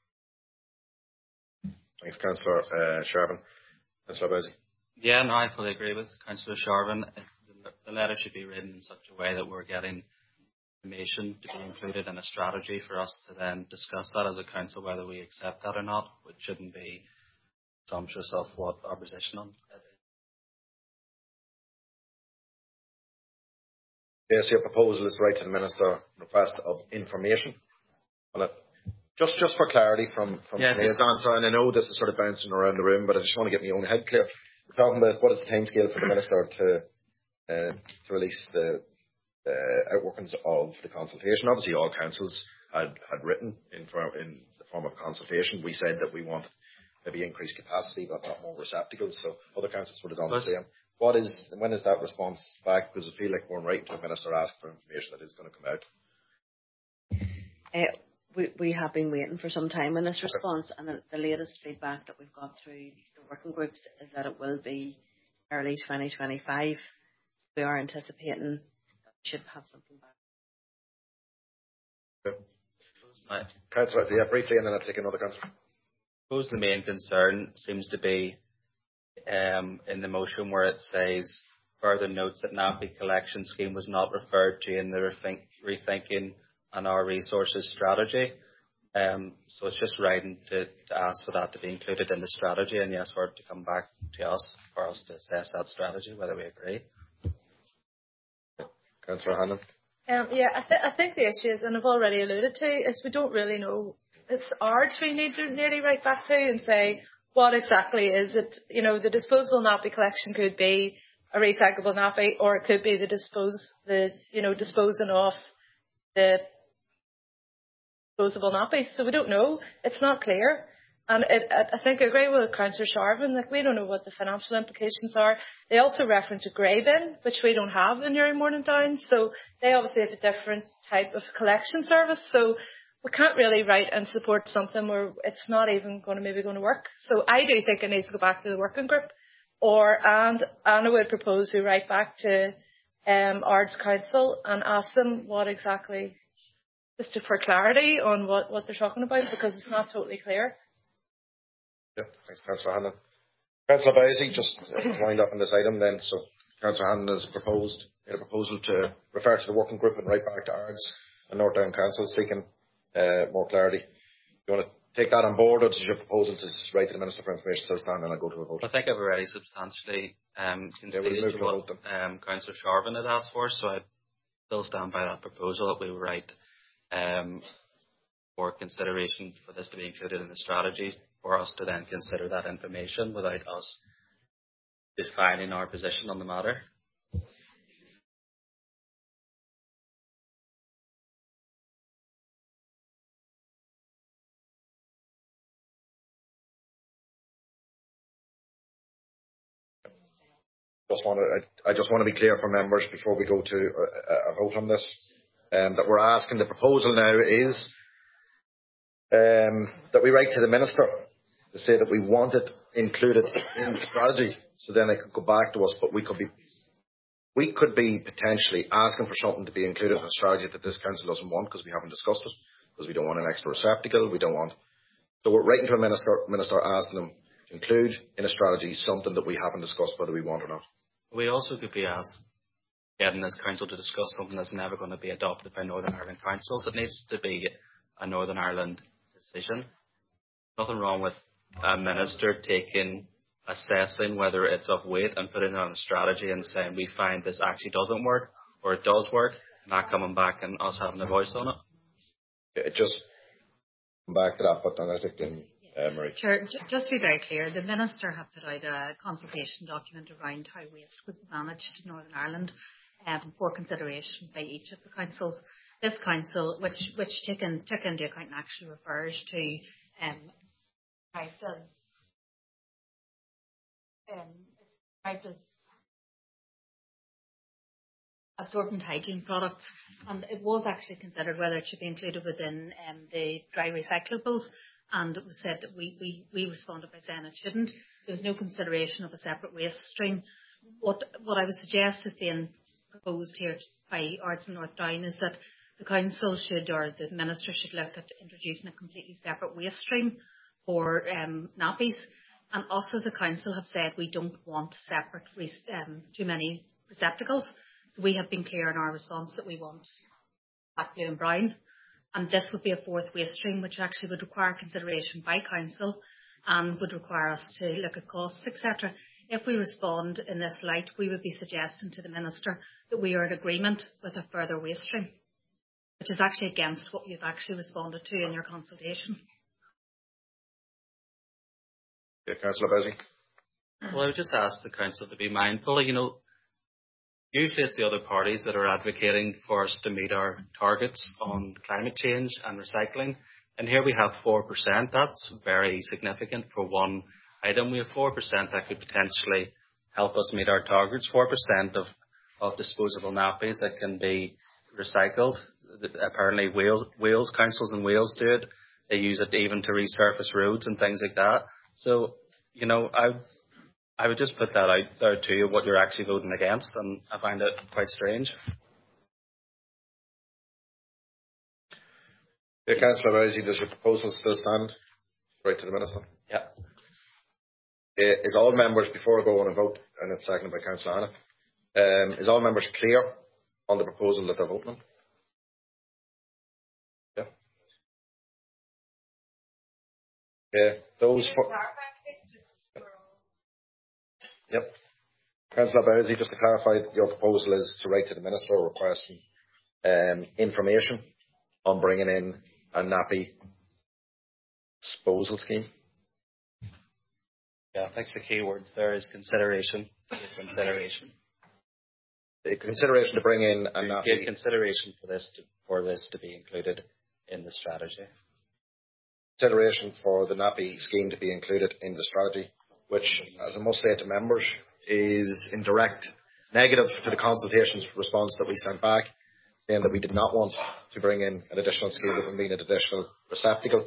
Thanks, Councillor Sharvin. Councillor Bowsey. Yeah, no, I fully agree with Councillor Sharvin. The letter should be written in such a way that we're getting information to be included in a strategy for us to then discuss that as a council, whether we accept that or not, which shouldn't be presumptuous of what our position on it is. Yes, your proposal is right to the Minister, request of information on it. Just for clarity from Sinead's answer, and I know this is sort of bouncing around the room, but I just want to get my own head clear. We're talking about what is the timescale for the Minister to release the outworkings of the consultation. Obviously, all councils had written in the form of consultation. We said that we want maybe increased capacity, but not more receptacles. So other councils would have done the same. When is that response back? Because I feel like we're right to a Minister ask for information that is going to come out. We have been waiting for some time in this response, and the latest feedback that we've got through the working groups is that it will be early 2025. We are anticipating that we should have something back. Okay. Councillor, briefly, and then I'll take another councillor. I suppose the main concern seems to be in the motion where it says further notes that NAPI collection scheme was not referred to in the rethinking on our resources strategy. So it's just writing to ask for that to be included in the strategy, and yes, for it to come back to us for us to assess that strategy, whether we agree. Councillor Hannon. I think the issue is, and I've already alluded to, is we don't really know. It's ARDS we need to nearly write back to and say what exactly is it. The disposable nappy collection could be a recyclable nappy, or it could be disposing of the disposable nappies. So we don't know. It's not clear. And I think I agree with Councillor Sharvin. We don't know what the financial implications are. They also reference a grey bin, which we don't have in Newry Morning Down. So they obviously have a different type of collection service. So we can't really write and support something where it's not even going to work. So I do think it needs to go back to the working group, and I would propose we write back to ARDS Council and ask them what exactly, just for clarity on what they're talking about, because it's not totally clear. Yeah, thanks, Councillor Hannon. Councillor Bowsey, just wind up on this item then. So Councillor Hannon has made a proposal to refer to the working group and write back to ARDS and North Down Council seeking more clarity. Do you want to take that on board, or does your proposal to write to the Minister for Information still stand and I'll go to a vote? I think I've already substantially conceded to what Councillor Sharvin had asked for, so I still stand by that proposal that we will write for consideration for this to be included in the strategy, for us to then consider that information without us defining our position on the matter. I just want to be clear for members before we go to a vote on this, that we're asking, the proposal now is that we write to the Minister to say that we want it included in the strategy, so then it could go back to us, but we could be potentially asking for something to be included in the strategy that this council doesn't want because we haven't discussed it, because we don't want an extra receptacle, so we're writing to a minister asking them to include in a strategy something that we haven't discussed whether we want or not. We also could be asked, getting this council to discuss something that's never going to be adopted by Northern Ireland councils. It needs to be a Northern Ireland decision. Nothing wrong with a minister assessing whether it's of weight and putting it on a strategy and saying we find this actually doesn't work or it does work, not coming back and us having a voice on it. It just come back to that, but then I think Marie. Chair, just to be very clear, the Minister have put out a consultation document around how waste would be managed in Northern Ireland for consideration by each of the councils. This council, which took into account and actually refers to absorbent hygiene products, and it was actually considered whether it should be included within the dry recyclables, and it was said that we responded by saying it shouldn't. There was no consideration of a separate waste stream. What I would suggest is being proposed here by Ards and North Down is that the council should, or the minister should, look at introducing a completely separate waste stream for nappies. And us as a council have said we don't want separate too many receptacles. So we have been clear in our response that we want black, blue and brown. And this would be a fourth waste stream, which actually would require consideration by council and would require us to look at costs, etc. If we respond in this light, we would be suggesting to the minister that we are in agreement with a further waste stream, which is actually against what you've actually responded to in your consultation. Yeah, Councillor Bezzy. Well, I would just ask the council to be mindful. Usually it's the other parties that are advocating for us to meet our targets on climate change and recycling. And here we have 4%. That's very significant for one item. We have 4% that could potentially help us meet our targets. 4% of disposable nappies that can be recycled. Apparently Wales, councils in Wales do it. They use it even to resurface roads and things like that. So, I would just put that out there to you, what you're actually voting against, and I find it quite strange. Yeah, Councillor Rousey, does your proposal still stand? Right to the Minister. Yeah. Is all members, before I go on and vote, and it's seconded by Councillor Hanna, is all members clear on the proposal that they're voting on? Yeah. Yeah, those for... Yep. Councillor Bowsey, just to clarify, your proposal is to write to the Minister requesting information on bringing in a nappy disposal scheme. Yeah, I think the key words there is consideration. Consideration. The consideration to bring in a nappy. Give consideration for this to be included in the strategy. Consideration for the nappy scheme to be included in the strategy, which, as I must say to members, is in direct negative to the consultations response that we sent back, saying that we did not want to bring in an additional scheme that would mean an additional receptacle.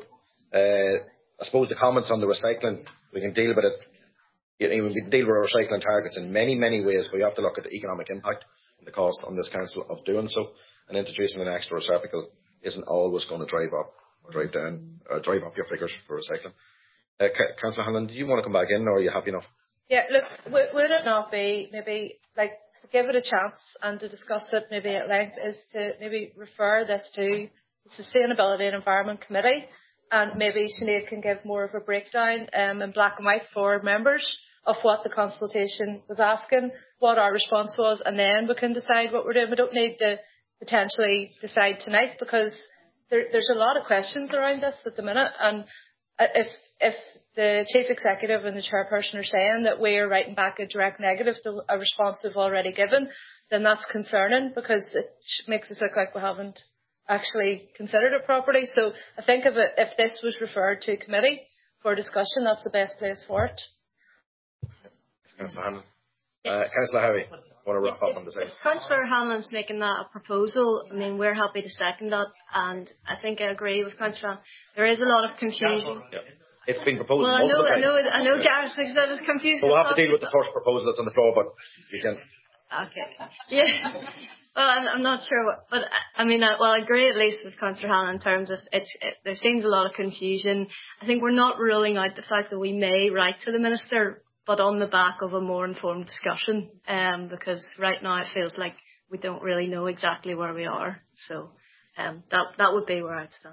I suppose the comments on the recycling, we can deal with it. We can deal with our recycling targets in many, many ways, but you have to look at the economic impact and the cost on this council of doing so. And introducing an extra receptacle isn't always going to drive up or drive down, or drive up your figures for recycling. Councillor Hanlon, do you want to come back in, or are you happy enough? Yeah, look, would it not be maybe like to give it a chance and to discuss it maybe at length, is to maybe refer this to the Sustainability and Environment Committee, and maybe Sinead can give more of a breakdown in black and white for members of what the consultation was asking, what our response was, and then we can decide what we're doing. We don't need to potentially decide tonight, because there's a lot of questions around this at the minute, and if the Chief Executive and the Chairperson are saying that we are writing back a direct negative to a response we've already given, then that's concerning, because it makes us look like we haven't actually considered it properly. So I think if this was referred to committee for discussion, that's the best place for it. Councillor Hanlon. Councillor Howie, I want to wrap up on the same. If Councillor Hanlon's making that a proposal, I mean, we're happy to second that, and I think I agree with Councillor Hanlon. There is a lot of confusion. Yeah. It's been proposed. Well, I know Gareth thinks that is confusing. We'll have to deal with the first proposal that's on the floor, but you can. Okay. Yeah. Well, I'm not sure but I mean, I agree at least with Councillor Hanlon in terms of there seems a lot of confusion. I think we're not ruling out the fact that we may write to the Minister, but on the back of a more informed discussion, because right now it feels like we don't really know exactly where we are. So that would be where I'd stand.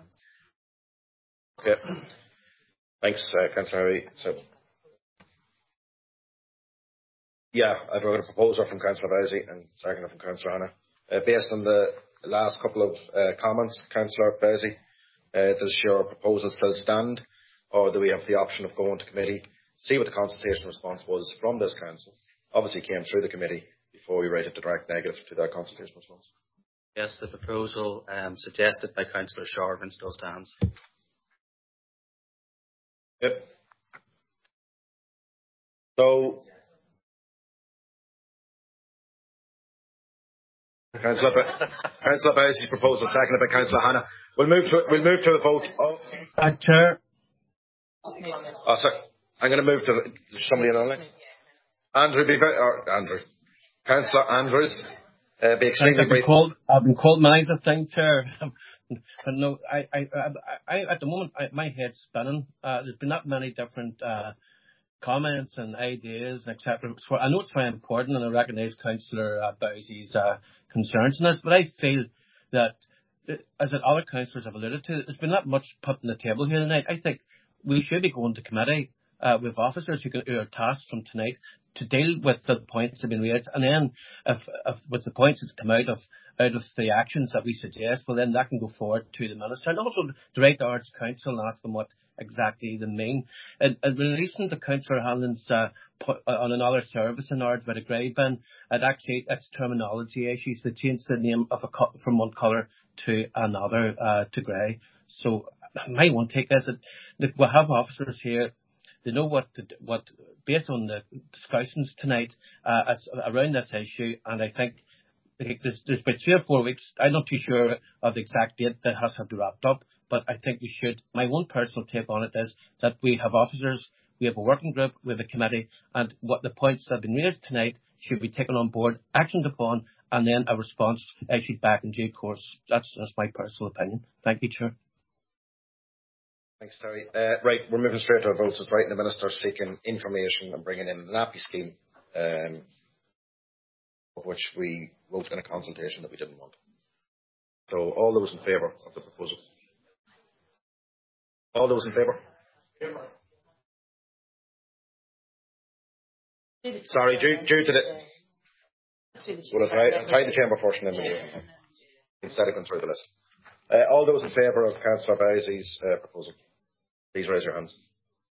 Okay. Thanks, Councillor Howie. So, yeah, I've got a proposal from Councillor Bowsey and second from Councillor Hanna. Based on the last couple of comments, Councillor Bowsey, does your proposal still stand or do we have the option of going to committee, see what the consultation response was from this council? Obviously it came through the committee before we rated the direct negative to that consultation response. Yes, the proposal suggested by Councillor Sharvin still stands. Yep. So, Councillor Bowsey's proposal, seconded by Councillor Hanna. We'll move to a vote. Chair. Oh, sorry. I'm going to move to somebody in online. Councillor Andrews. Be extremely brief. I've been called many a thing, Chair. But no, I at the moment, my head's spinning. There's been that many different comments and ideas, etc. I know it's very important, and I recognise Councillor Bowsey's concerns in this, but I feel that, as other councillors have alluded to, there's been not much put on the table here tonight. I think we should be going to committee with officers who are tasked from tonight to deal with the points that have been raised, and then if with the points that come out of the actions that we suggest, well then that can go forward to the Minister, and also direct the Arts Council and ask them what exactly they mean. And releasing to Councillor Hanlon's on another service in Ards by the grey bin, it's terminology issues. They changed the name of from one colour to another to grey. So my one take is that we have officers here. They know what based on the discussions tonight around this issue, and I think there's been 3 or 4 weeks. I'm not too sure of the exact date that has to be wrapped up, but I think we should. My own personal take on it is that we have officers, we have a working group, we have a committee, and what the points that have been raised tonight should be taken on board, actioned upon, and then a response issued back in due course. That's my personal opinion. Thank you, Chair. Thanks, Terry. Right, we're moving straight to a vote. So it's right in the Minister seeking information and bringing in an API scheme, of which we wrote in a consultation that we didn't want. So all those in favour of the proposal? All those in favour? Sorry, due to the... Well, I'll try the chamber first and then we'll do instead of going through the list. All those in favour of Councillor Bowsey's proposal, please raise your hands.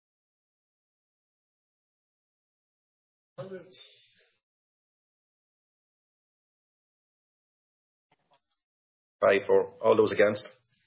Five, four. All those against?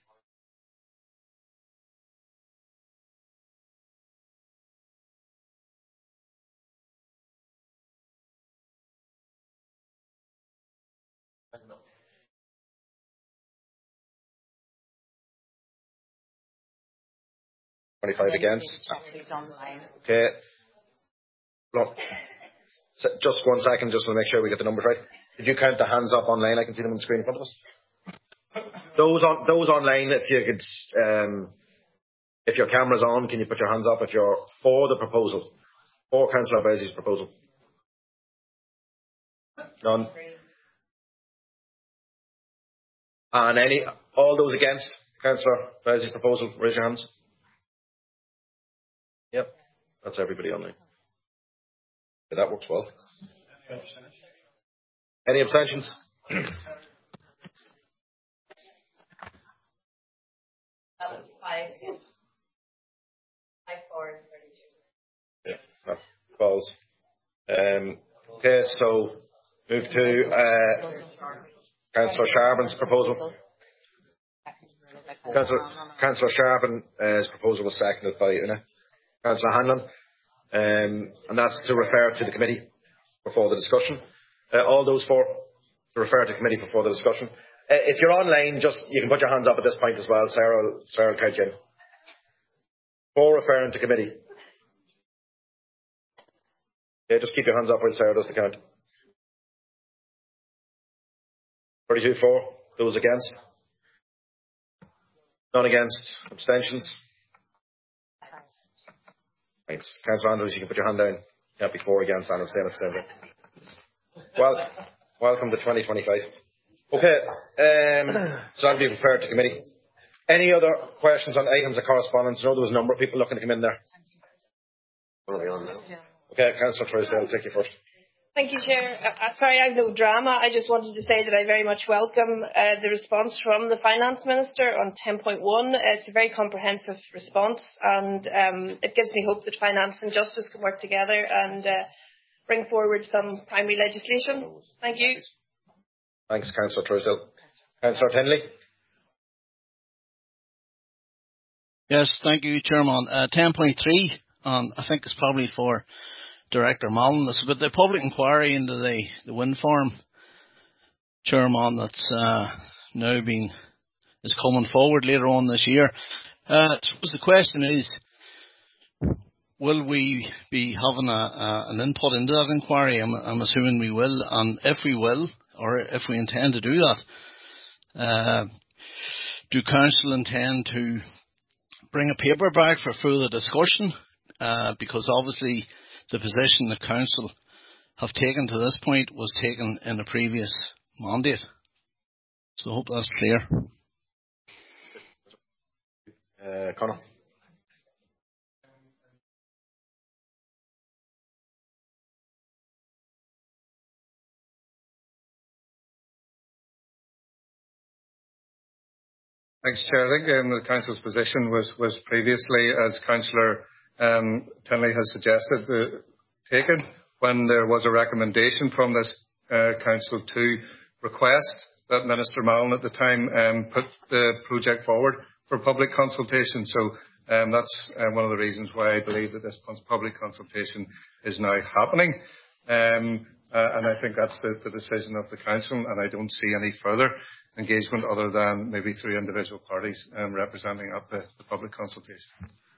Against. Okay. Look, just 1 second, just to make sure we get the numbers right. Did you count the hands up online? I can see them on the screen in front of us. Those online, if you could, if your camera's on, can you put your hands up if you're for the proposal, for Councillor Bowsey's proposal? None. And all those against Councillor Bowsey's proposal, raise your hands. Yep, that's everybody online. Yeah, that works well. Any abstentions? That was 5, 4, and 32. Yeah, that falls. Okay, so move to Councillor Sharvin's proposal. Councillor Sharvin's proposal was seconded by Councillor Hanlon, and that's to refer to the committee for further discussion. All those for to refer to committee for further discussion. If you're online, you can put your hands up at this point as well. Sarah will count you in. For referring to committee. Yeah, just keep your hands up when Sarah does the count. 32 for. Those against? None against. Abstentions? Thanks. Councillor Andrews, you can put your hand down. You can't be for, against, and abstain at the same time. Well, welcome to 2025. Okay, so that'll be referred to committee. Any other questions on items of correspondence? I know there was a number of people looking to come in there. Okay, Councillor Trousdale, I'll take you first. Thank you, Chair. Sorry, I have no drama. I just wanted to say that I very much welcome the response from the Finance Minister on 10.1. It's a very comprehensive response, and it gives me hope that Finance and Justice can work together and bring forward some primary legislation. Thank you. Thanks, Councillor Truesdale. Councillor Tinley. Yes, thank you, Chairman. 10.3, I think it's probably for Director Mallon. It's about the public inquiry into the wind farm, Chairman, that's now is coming forward later on this year. I suppose the question is, will we be having an input into that inquiry? I'm assuming we will, and if we will, or if we intend to do that, do Council intend to bring a paper back for further discussion? Because obviously the position the Council have taken to this point was taken in a previous mandate. So I hope that's clear. Conor. Thanks, Chair. I think the Council's position was previously, as Councillor Tinley has suggested, taken when there was a recommendation from this Council to request that Minister Mallon at the time put the project forward for public consultation. So that's one of the reasons why I believe that this public consultation is now happening. And I think that's the decision of the Council, and I don't see any further engagement other than maybe through individual parties representing at the public consultation.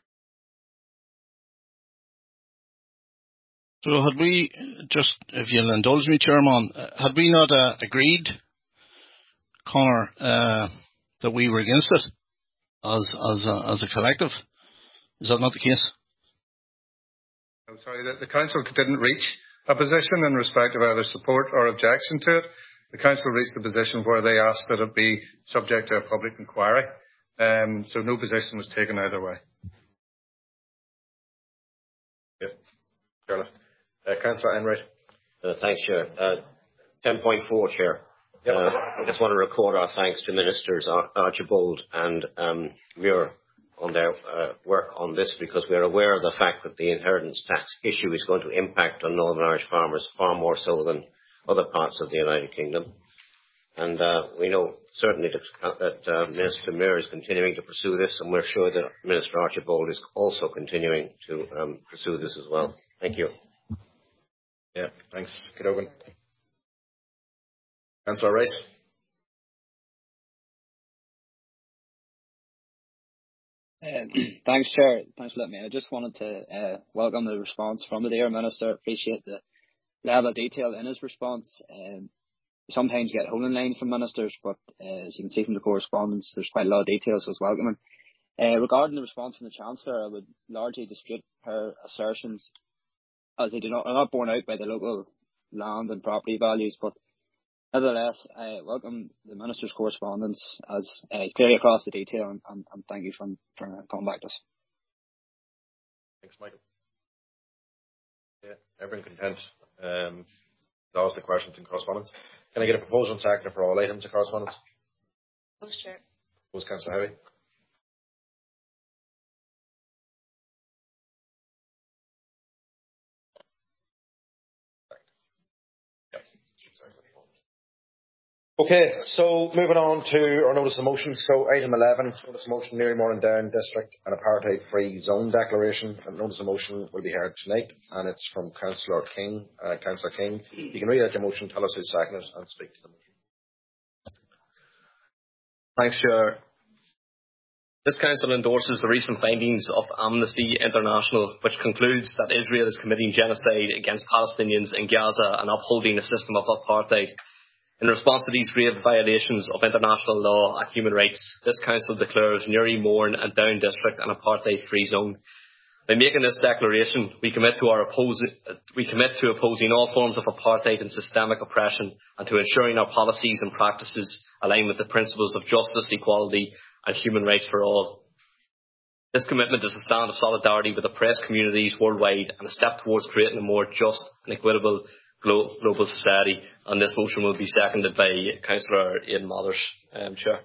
So had we, just if you'll indulge me, Chairman, had we not agreed, Conor, that we were against it as a collective? Is that not the case? I'm sorry, the Council didn't reach a position in respect of either support or objection to it. The Council reached a position where they asked that it be subject to a public inquiry. So no position was taken either way. Yep. Charlotte. Councillor Enright. Thanks, Chair. 10.4, Chair. Yep. I just want to record our thanks to Ministers Archibald and Muir on their work on this, because we are aware of the fact that the inheritance tax issue is going to impact on Northern Irish farmers far more so than other parts of the United Kingdom. And we know certainly that Minister Muir is continuing to pursue this, and we're sure that Minister Archibald is also continuing to pursue this as well. Thank you. Yeah, thanks, Cadogan. Councillor Rice. Thanks, Chair. Thanks for letting me. I just wanted to welcome the response from the Dear Minister. Appreciate the level of detail in his response. Sometimes you get holding lines from ministers, but as you can see from the correspondence, there's quite a lot of detail, so it's welcoming. Regarding the response from the Chancellor, I would largely dispute her assertions, as they are not borne out by the local land and property values, but nevertheless, I welcome the Minister's correspondence as clearly across the detail, and thank you for coming back to us. Thanks, Michael. Yeah, everyone content. Those are the questions in correspondence. Can I get a proposal and seconder for all items of correspondence? Proposed, Chair. Proposed, Councillor Howie. Okay, so moving on to our notice of motion. So item 11, notice of motion, Mary Moran Down District, an apartheid-free zone declaration. And notice of motion will be heard tonight, and it's from Councillor King. Councillor King, you can read out your motion, tell us who's seconded, and speak to the motion. Thanks, Chair. This Council endorses the recent findings of Amnesty International, which concludes that Israel is committing genocide against Palestinians in Gaza and upholding a system of apartheid. In response to these grave violations of international law and human rights, this Council declares Newry, Mourne and Down District an apartheid-free zone. By making this declaration, we commit to opposing all forms of apartheid and systemic oppression, and to ensuring our policies and practices align with the principles of justice, equality and human rights for all. This commitment is a stand of solidarity with oppressed communities worldwide and a step towards creating a more just and equitable global society. And this motion will be seconded by Councillor Aidan Mathers, Chair.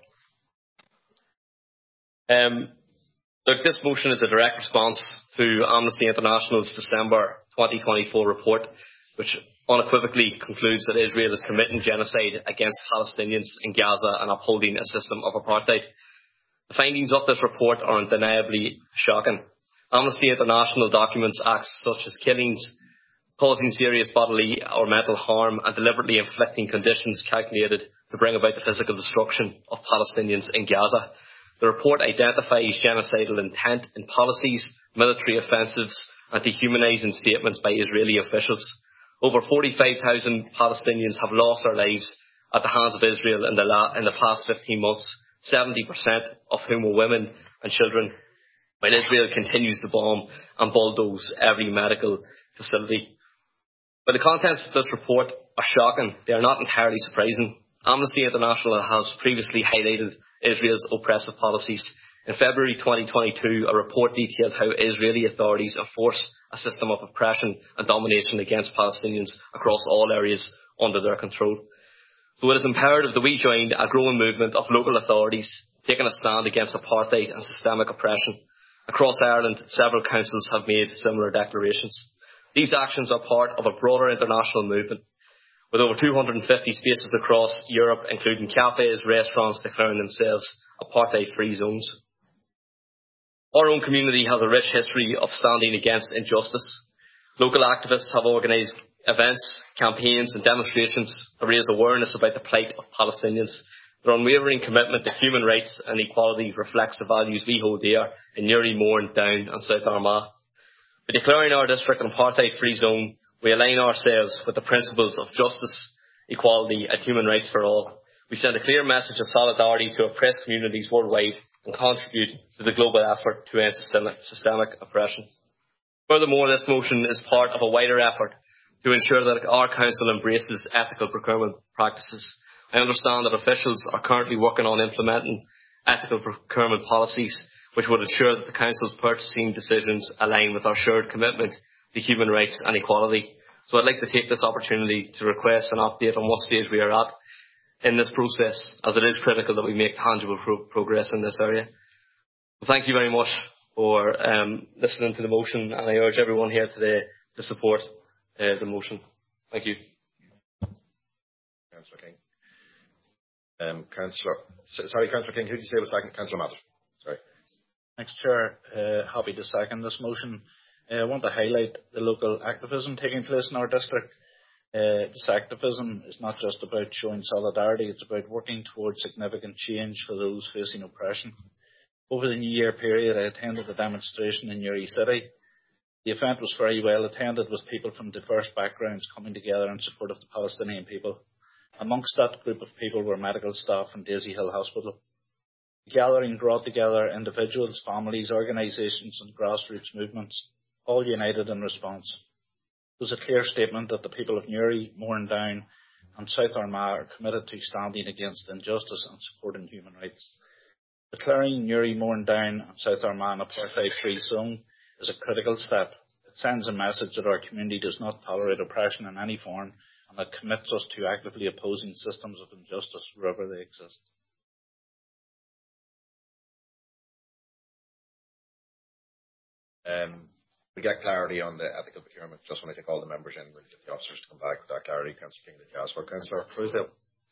This motion is a direct response to Amnesty International's December 2024 report, which unequivocally concludes that Israel is committing genocide against Palestinians in Gaza and upholding a system of apartheid. The findings of this report are undeniably shocking. Amnesty International documents acts such as killings, causing serious bodily or mental harm, and deliberately inflicting conditions calculated to bring about the physical destruction of Palestinians in Gaza. The report identifies genocidal intent in policies, military offensives, and dehumanising statements by Israeli officials. Over 45,000 Palestinians have lost their lives at the hands of Israel in the past 15 months, 70% of whom were women and children, while Israel continues to bomb and bulldoze every medical facility. But the contents of this report are shocking. They are not entirely surprising. Amnesty International has previously highlighted Israel's oppressive policies. In February 2022, a report detailed how Israeli authorities enforce a system of oppression and domination against Palestinians across all areas under their control. So it is imperative that we join a growing movement of local authorities taking a stand against apartheid and systemic oppression. Across Ireland, several councils have made similar declarations. These actions are part of a broader international movement, with over 250 spaces across Europe, including cafes, restaurants, declaring themselves apartheid-free zones. Our own community has a rich history of standing against injustice. Local activists have organised events, campaigns and demonstrations to raise awareness about the plight of Palestinians. Their unwavering commitment to human rights and equality reflects the values we hold dear in Newry, Mourne, Down and South Armagh. By declaring our district an apartheid-free zone, we align ourselves with the principles of justice, equality and human rights for all. We send a clear message of solidarity to oppressed communities worldwide and contribute to the global effort to end systemic oppression. Furthermore, this motion is part of a wider effort to ensure that our council embraces ethical procurement practices. I understand that officials are currently working on implementing ethical procurement policies which would ensure that the council's purchasing decisions align with our shared commitment to human rights and equality. So I'd like to take this opportunity to request an update on what stage we are at in this process, as it is critical that we make tangible progress in this area. So thank you very much for listening to the motion, and I urge everyone here today to support the motion. Thank you. Councillor King. Councillor King, who did you say was second? Councillor Mathers. Sorry. Thanks, Chair. Happy to second this motion. I want to highlight the local activism taking place in our district. This activism is not just about showing solidarity, it's about working towards significant change for those facing oppression. Over the New Year period, I attended a demonstration in Newry City. The event was very well attended, with people from diverse backgrounds coming together in support of the Palestinian people. Amongst that group of people were medical staff from Daisy Hill Hospital. The gathering brought together individuals, families, organisations and grassroots movements, all united in response. It was a clear statement that the people of Newry, Mourne, Down and South Armagh are committed to standing against injustice and supporting human rights. Declaring Newry, Mourne, Down and South Armagh an apartheid-free zone is a critical step. It sends a message that our community does not tolerate oppression in any form, and that commits us to actively opposing systems of injustice wherever they exist. We get clarity on the ethical procurement. Just want to take all the members in. We'll get the officers to come back with that clarity. Councillor King, did you ask for Councillor Truesdale?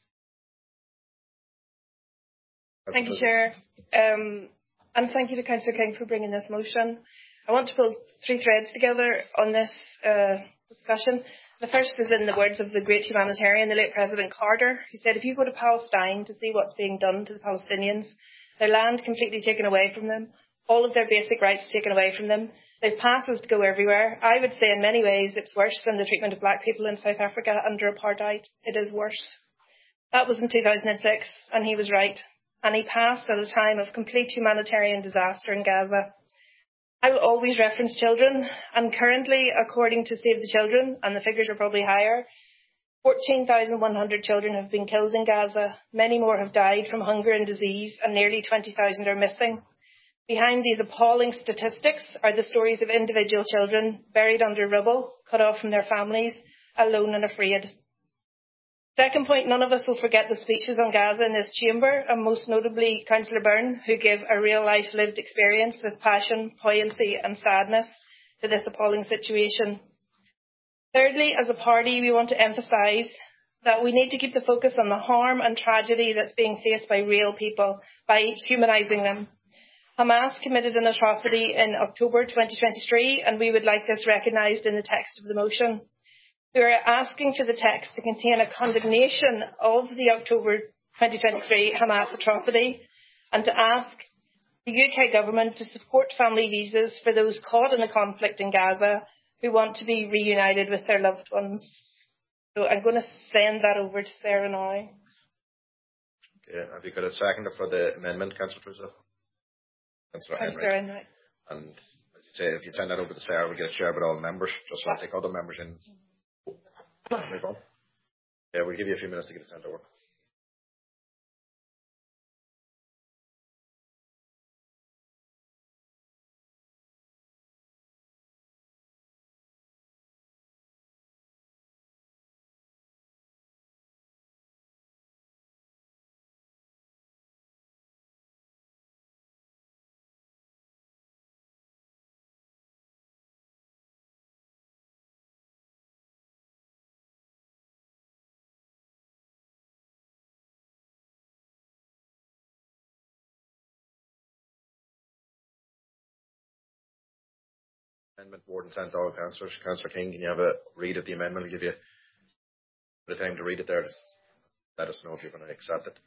Thank you, Chair. And thank you to Councillor King for bringing this motion. I want to pull three threads together on this discussion. The first is in the words of the great humanitarian, the late President Carter, who said, if you go to Palestine to see what's being done to the Palestinians, their land completely taken away from them, all of their basic rights taken away from them, they've passes to go everywhere. I would say in many ways it's worse than the treatment of black people in South Africa under apartheid. It is worse. That was in 2006, and he was right. And he passed at a time of complete humanitarian disaster in Gaza. I will always reference children, and currently, according to Save the Children, and the figures are probably higher, 14,100 children have been killed in Gaza. Many more have died from hunger and disease, and nearly 20,000 are missing. Behind these appalling statistics are the stories of individual children buried under rubble, cut off from their families, alone and afraid. Second point, none of us will forget the speeches on Gaza in this chamber, and most notably Councillor Byrne, who gave a real-life lived experience with passion, poignancy and sadness to this appalling situation. Thirdly, as a party, we want to emphasise that we need to keep the focus on the harm and tragedy that's being faced by real people, by humanising them. Hamas committed an atrocity in October 2023, and we would like this recognised in the text of the motion. We are asking for the text to contain a condemnation of the October 2023 Hamas atrocity, and to ask the UK government to support family visas for those caught in the conflict in Gaza who want to be reunited with their loved ones. So I'm going to send that over to Sarah now. Okay, have you got a second for the amendment, Councillor Trudeau? Councillor Enright. And as you say, if you send that over to Sarah, we get it shared with all members, just so I take other members in. Move on. Yeah, we'll give you a few minutes to get it sent over. Amendment board and sent to all councillors. Councillor King, can you have a read of the amendment? I'll give you the time to read it there. Let us know if you're going to accept it.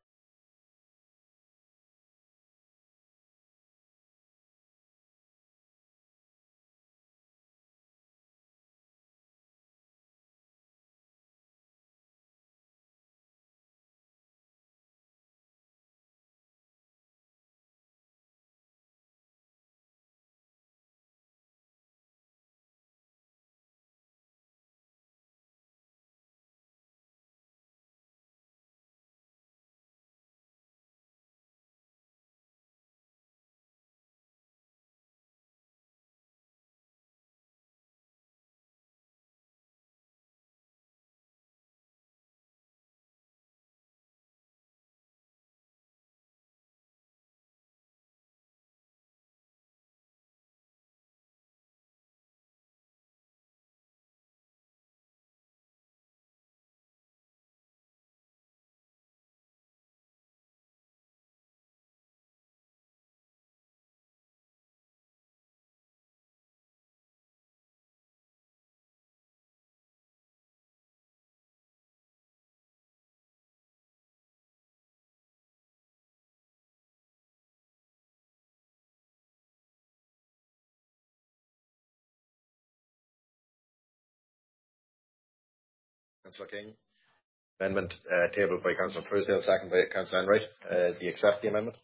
Councillor King. Amendment tabled by Councillor Truesdale, second by Councillor Enright. Do you accept the amendment?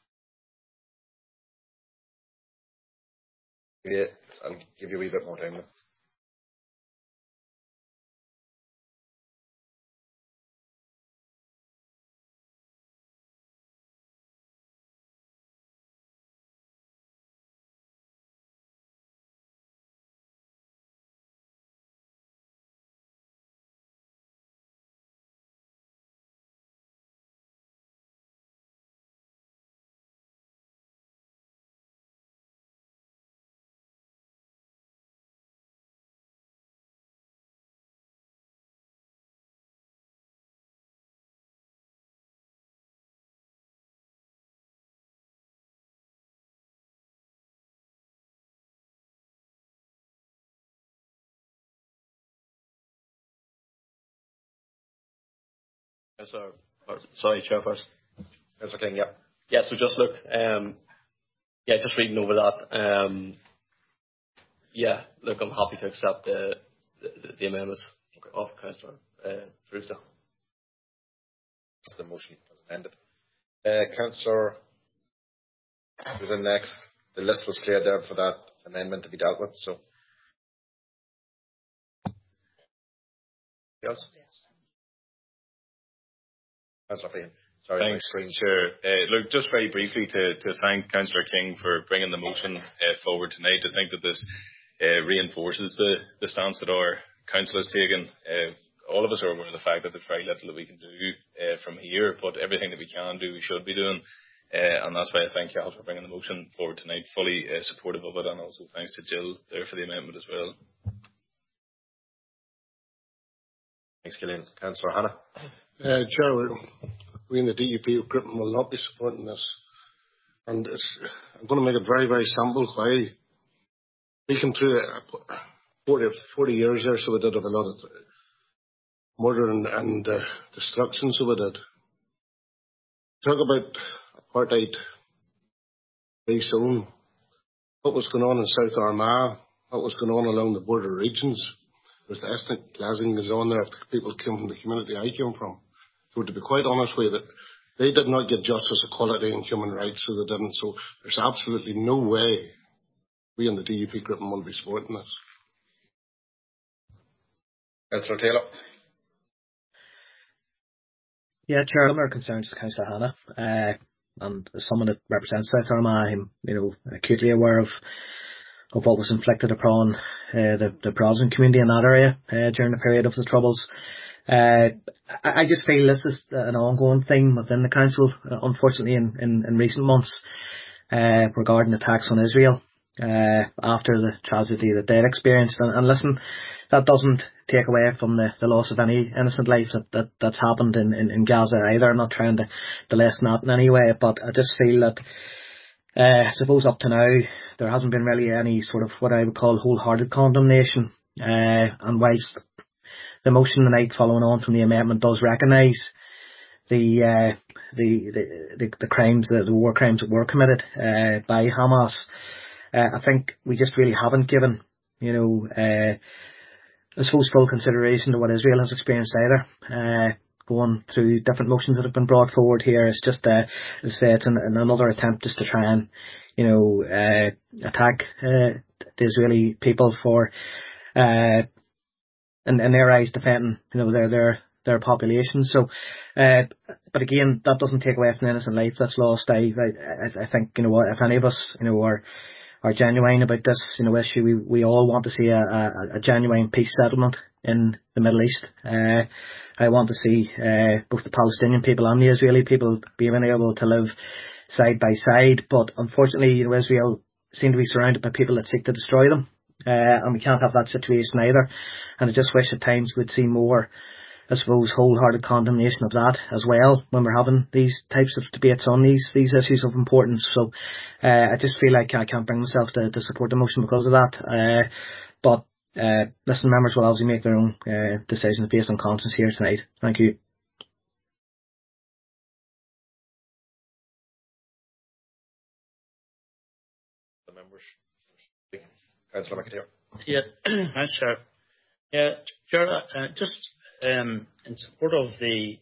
Yeah, I'll give you a wee bit more time. Yes, sir. Sorry, Chairperson. Councillor King, yeah. Yeah, so just look, just reading over that. Look, I'm happy to accept the amendments of Councillor Truesdale. The motion as amended. Councillor, who's in next? The list was cleared there for that amendment to be dealt with. So, yes. Councillor Fahey. Sorry, thanks, Chair. Look, just very briefly to thank Councillor King for bringing the motion forward tonight. I think that this reinforces the stance that our Council has taken. All of us are aware of the fact that there's very little that we can do from here, but everything that we can do, we should be doing. And that's why I thank you all for bringing the motion forward tonight, fully supportive of it, and also thanks to Jill there for the amendment as well. Thanks, Gillian. Councillor Hanna. Chair, we in the DUP group will not be supporting this. And I'm going to make it very, very simple. Why? We came through 40 years there, so we did have a lot of murder and destruction, so we did. Talk about apartheid free zone. What was going on in South Armagh? What was going on along the border regions? There's the ethnic cleansing is on there if the people came from the community I came from. So to be quite honest with you, that they did not get justice, equality and human rights, so they didn't. So there's absolutely no way we in the DUP group will be supporting this. Councillor Taylor. Yeah, Chair, I'm concerns to Councillor Hanna. And as someone that represents South Armagh, I'm acutely aware of what was inflicted upon the Protestant community in that area during the period of the Troubles. I just feel this is an ongoing thing within the council, unfortunately, in recent months, regarding attacks on Israel after the tragedy that they'd experienced. And listen, that doesn't take away from the loss of any innocent life that's happened in Gaza either. I'm not trying to lessen that in any way, but I just feel that I suppose up to now there hasn't been really any sort of what I would call wholehearted condemnation. And whilst the motion tonight following on from the amendment does recognise the crimes, the war crimes that were committed by Hamas, I think we just really haven't given, I suppose, full consideration to what Israel has experienced either. Going through different motions that have been brought forward here, it's just, as I say, it's another attempt just to try and, attack the Israeli people for, in their eyes, defending, their population. So, but again, that doesn't take away from the innocent life that's lost. I think, if any of us, are genuine about this, issue, we all want to see a genuine peace settlement in the Middle East. I want to see both the Palestinian people and the Israeli people being able to live side by side. But unfortunately, Israel seem to be surrounded by people that seek to destroy them, and we can't have that situation either. And I just wish at times we'd see more, I suppose, wholehearted condemnation of that as well when we're having these types of debates on these issues of importance. So I just feel like I can't bring myself to support the motion because of that. But listen, members will obviously make their own decisions based on conscience here tonight. Thank you. The members. Councillor McAteer. Yeah, thanks, Chair. Yeah, Chair, just in support of the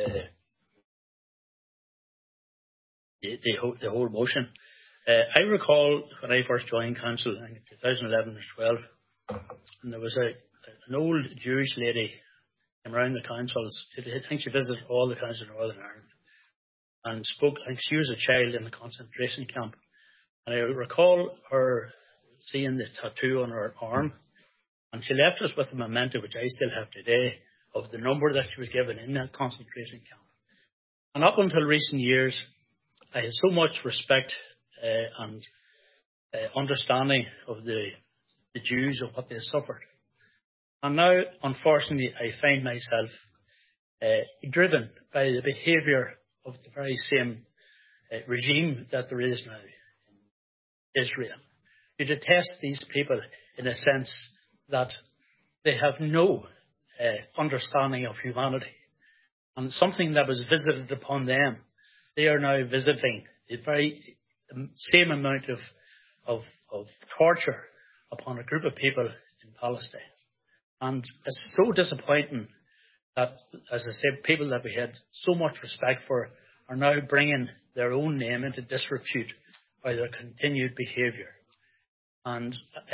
whole motion, I recall when I first joined council in 2011 or 12, and there was an old Jewish lady came around the councils. I think she visited all the councils in Northern Ireland and spoke. I think she was a child in a concentration camp, and I recall her seeing the tattoo on her arm, and she left us with a memento which I still have today of the number that she was given in that concentration camp. And up until recent years, I had so much respect and understanding of the Jews of what they suffered. And now, unfortunately, I find myself driven by the behaviour of the very same regime that there is now in Israel. You detest these people in a sense that they have no understanding of humanity. And something that was visited upon them, they are now visiting the very same amount of torture upon a group of people in Palestine. And it's so disappointing that, as I said, people that we had so much respect for are now bringing their own name into disrepute by their continued behaviour. And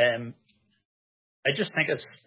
I just think it's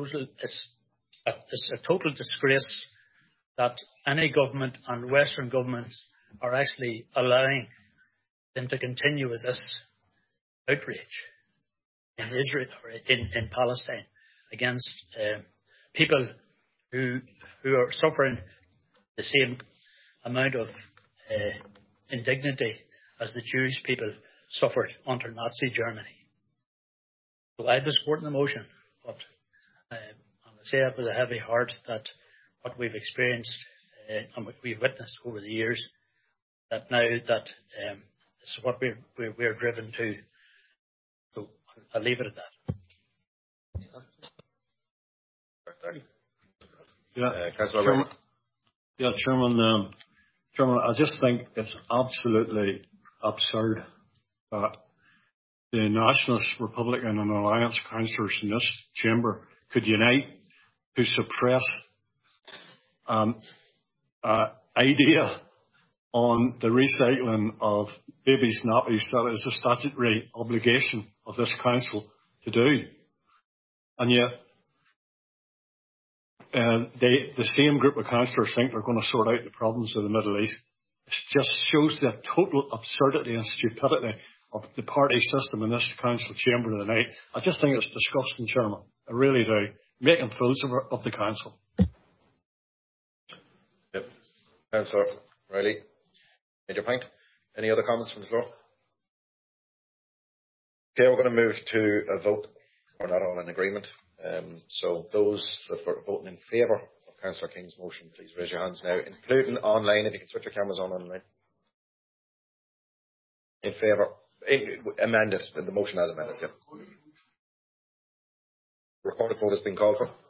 a total disgrace that any government and Western governments are actually allowing them to continue with this outrage in Israel or in Palestine. against people who are suffering the same amount of indignity as the Jewish people suffered under Nazi Germany. So I'd be supporting the motion, but I say it with a heavy heart that what we've experienced and what we've witnessed over the years, that now that this is what we're driven to. So I'll leave it at that. Chairman, I just think it's absolutely absurd that the Nationalist, Republican and Alliance councillors in this chamber could unite to suppress an idea on the recycling of babies' nappies that is a statutory obligation of this council to do. And yet, the same group of councillors think they're going to sort out the problems of the Middle East. It just shows the total absurdity and stupidity of the party system in this council chamber tonight. I just think it's disgusting, Chairman. I really do. Making fools of the council. Yep. Councillor Riley, made your point. Any other comments from the floor? Okay, we're going to move to a vote. We're not all in agreement. So those that were voting in favour of Councillor King's motion, please raise your hands now, including online, if you can switch your cameras on online. In favour. Amended. The motion as amended, yeah. Recorded vote has been called for.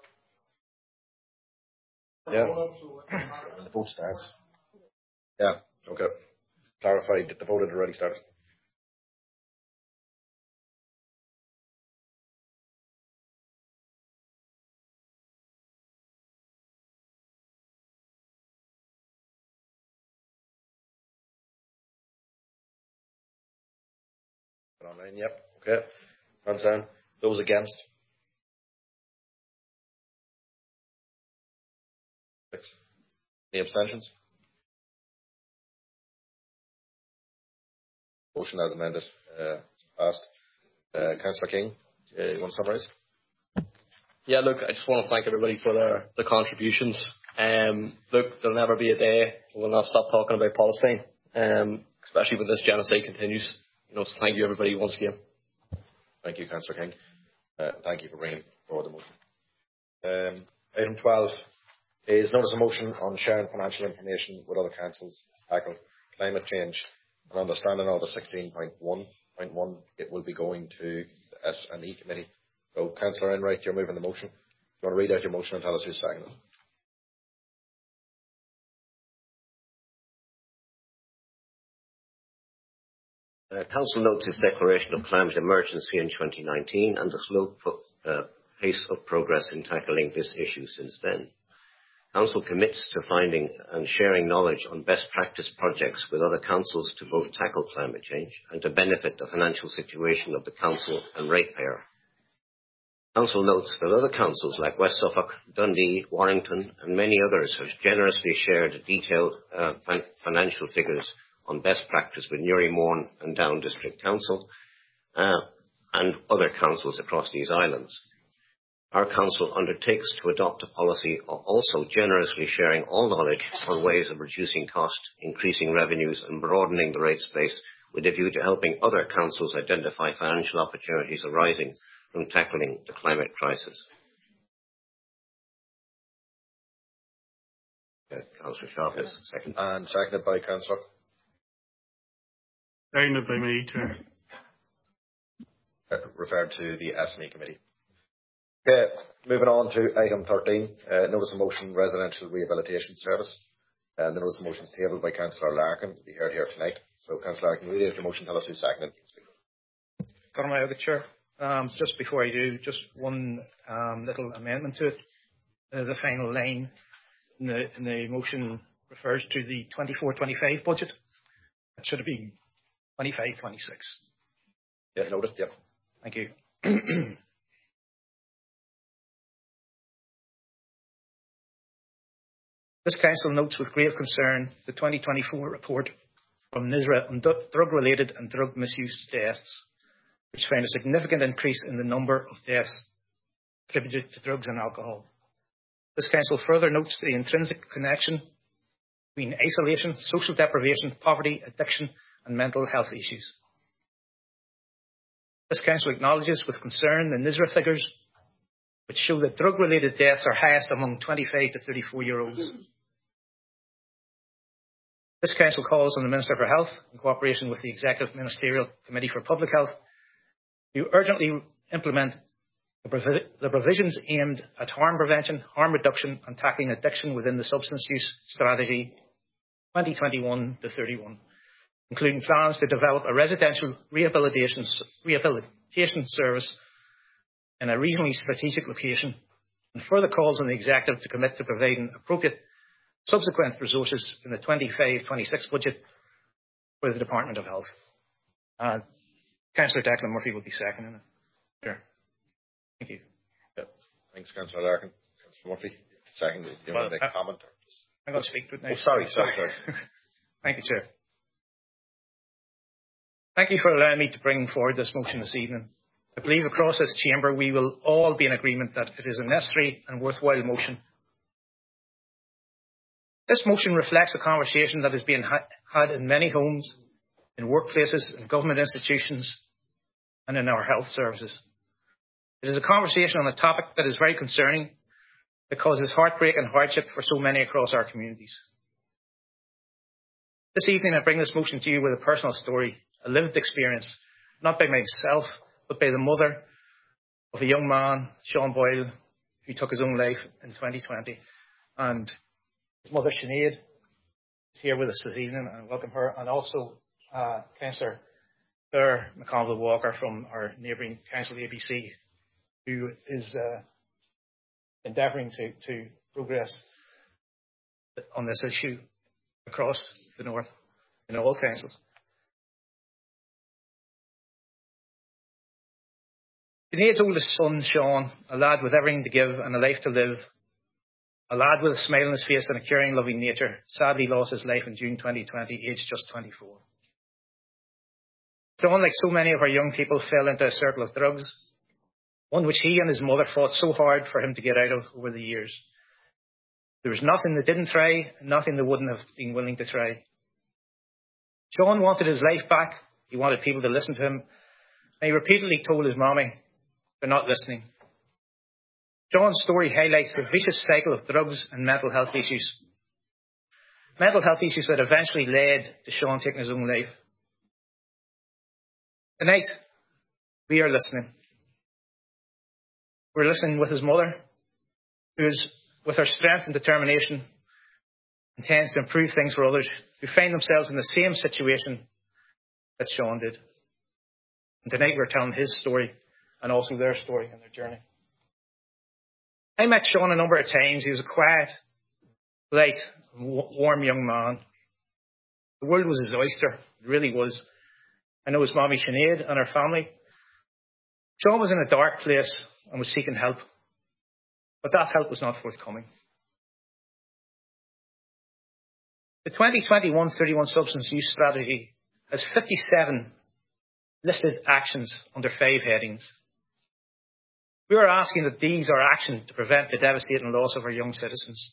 Yeah. And the vote starts. Yeah, okay. Clarified that the vote had already started. Online, yep. Okay. Hands down. Those against? 6. Any abstentions? Motion as amended. Passed. Councillor King, you want to summarise? Yeah, look, I just want to thank everybody for their contributions. Look, there'll never be a day we'll not stop talking about Palestine, especially when this genocide continues. So thank you, everybody, once again. Thank you, Councillor King. Thank you for bringing forward the motion. Item 12 is notice of motion on sharing financial information with other councils to tackle climate change. And understanding all the 16.1.1, it will be going to the S&E committee. So, Councillor Enright, you're moving the motion. You want to read out your motion and tell us who's seconding it? Council notes its declaration of climate emergency in 2019 and the slow pace of progress in tackling this issue since then. Council commits to finding and sharing knowledge on best practice projects with other councils to both tackle climate change and to benefit the financial situation of the council and ratepayer. Council notes that other councils like West Suffolk, Dundee, Warrington and many others have generously shared detailed financial figures on best practice with Newry, Mourne and Down District Council and other councils across these islands. Our council undertakes to adopt a policy of also generously sharing all knowledge on ways of reducing costs, increasing revenues and broadening the rate space with a view to helping other councils identify financial opportunities arising from tackling the climate crisis. Yes, Councillor Sharp is second. And seconded by Councillor. Seconded by me, Chair. Referred to the S&E committee. Okay, moving on to item 13, notice of motion residential rehabilitation service. The notice of motion is tabled by Councillor Larkin to be heard here tonight. So, Councillor Larkin, read out your motion, tell us who's seconded. Conor Chair. Just before I do, just one little amendment to it. The final line in the motion refers to the 24-25 budget. It should have been 25-26. Yes, noted. Yep. Thank you. This council notes with grave concern the 2024 report from NISRA on drug-related and drug misuse deaths, which found a significant increase in the number of deaths attributed to drugs and alcohol. This Council further notes the intrinsic connection between isolation, social deprivation, poverty, addiction and mental health issues. This Council acknowledges with concern the NISRA figures, which show that drug-related deaths are highest among 25 to 34-year-olds. This Council calls on the Minister for Health, in cooperation with the Executive Ministerial Committee for Public Health, to urgently implement the provisions aimed at harm prevention, harm reduction and tackling addiction within the Substance Use Strategy 2021-31, including plans to develop a residential rehabilitation service in a regionally strategic location, and further calls on the Executive to commit to providing appropriate subsequent resources in the 25-26 budget for the Department of Health. Councillor Declan Murphy will be seconding it. Sure. Thank you. Yep. Thanks, Councillor Larkin. Councillor Murphy, second. Do you want to make a comment? I'm going to speak to it now. Oh, sorry. Thank you, Chair. Thank you for allowing me to bring forward this motion this evening. I believe across this chamber we will all be in agreement that it is a necessary and worthwhile motion. This motion reflects a conversation that is being had in many homes, in workplaces, in government institutions, and in our health services. It is a conversation on a topic that is very concerning, that causes heartbreak and hardship for so many across our communities. This evening I bring this motion to you with a personal story, a lived experience, not by myself, but by the mother of a young man, Sean Boyle, who took his own life in 2020. And his mother, Sinead, is here with us this evening, and I welcome her. And also Councillor Claire McConville Walker from our neighbouring Council ABC, who is endeavouring to progress on this issue across the north in all councils. Sinead's oldest son, Sean, a lad with everything to give and a life to live, a lad with a smile on his face and a caring, loving nature, sadly lost his life in June 2020, aged just 24. Sean, like so many of our young people, fell into a circle of drugs, one which he and his mother fought so hard for him to get out of over the years. There was nothing they didn't try, and nothing they wouldn't have been willing to try. Sean wanted his life back. He wanted people to listen to him. And he repeatedly told his mommy, "They're not listening." Sean's story highlights the vicious cycle of drugs and mental health issues. Mental health issues that eventually led to Sean taking his own life. Tonight, we are listening. We're listening with his mother, who is, with her strength and determination, intends to improve things for others who find themselves in the same situation that Sean did. And tonight we're telling his story and also their story and their journey. I met Sean a number of times. He was a quiet, polite, warm young man. The world was his oyster. It really was. I know his mommy Sinead and her family. Sean was in a dark place and was seeking help. But that help was not forthcoming. The 2021-31 Substance Use Strategy has 57 listed actions under 5 headings. We are asking that these are action to prevent the devastating loss of our young citizens.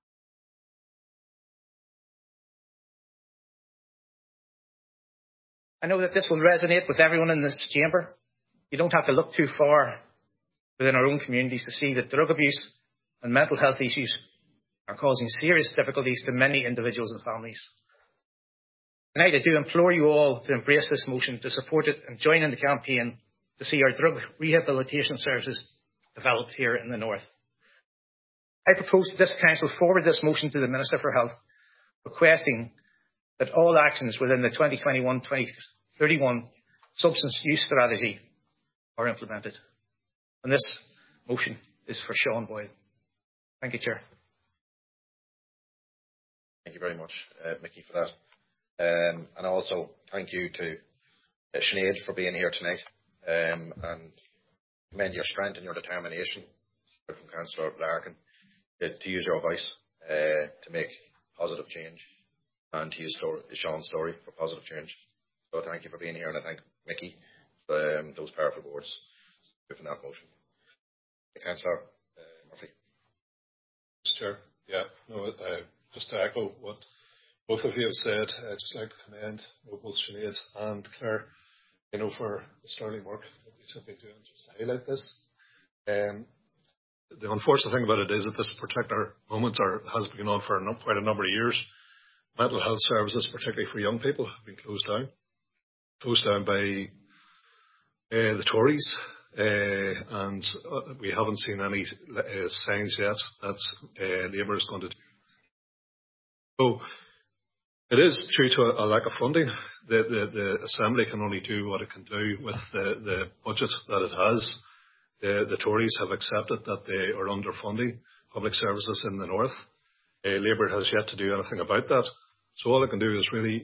I know that this will resonate with everyone in this chamber. You don't have to look too far within our own communities to see that drug abuse and mental health issues are causing serious difficulties to many individuals and families. Tonight I do implore you all to embrace this motion, to support it and join in the campaign to see our drug rehabilitation services developed here in the north. I propose that this council forward this motion to the Minister for Health, requesting that all actions within the 2021-2031 Substance Use Strategy are implemented. And this motion is for Sean Boyle. Thank you, Chair. Thank you very much, Mickey, for that. And also thank you to Sinead for being here tonight, and commend your strength and your determination from Councillor Larkin to use your voice to make positive change and to use Sean's story for positive change. So thank you for being here, and I thank Mickey for those powerful words for that motion. Councillor Murphy. Chair. Yeah. No, just to echo what both of you have said, I'd just like to commend both Sinead and Claire, for the sterling work that they've been doing just to highlight this. The unfortunate thing about it is that this particular moment has been on for quite a number of years. Mental health services, particularly for young people, have been closed down. Closed down by the Tories, and we haven't seen any signs yet that Labour is going to do. So it is due to a lack of funding. The Assembly can only do what it can do with the budget that it has. The Tories have accepted that they are underfunding public services in the north. Labour has yet to do anything about that. So all I can do is really,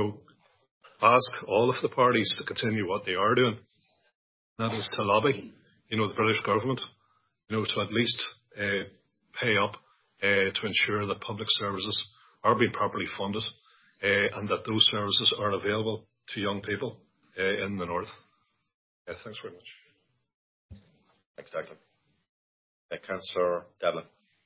ask all of the parties to continue what they are doing. That is to lobby, the British government, to at least pay up to ensure that public services are being properly funded and that those services are available to young people in the north. Thanks very much. Thanks, Declan. Councillor Devlin.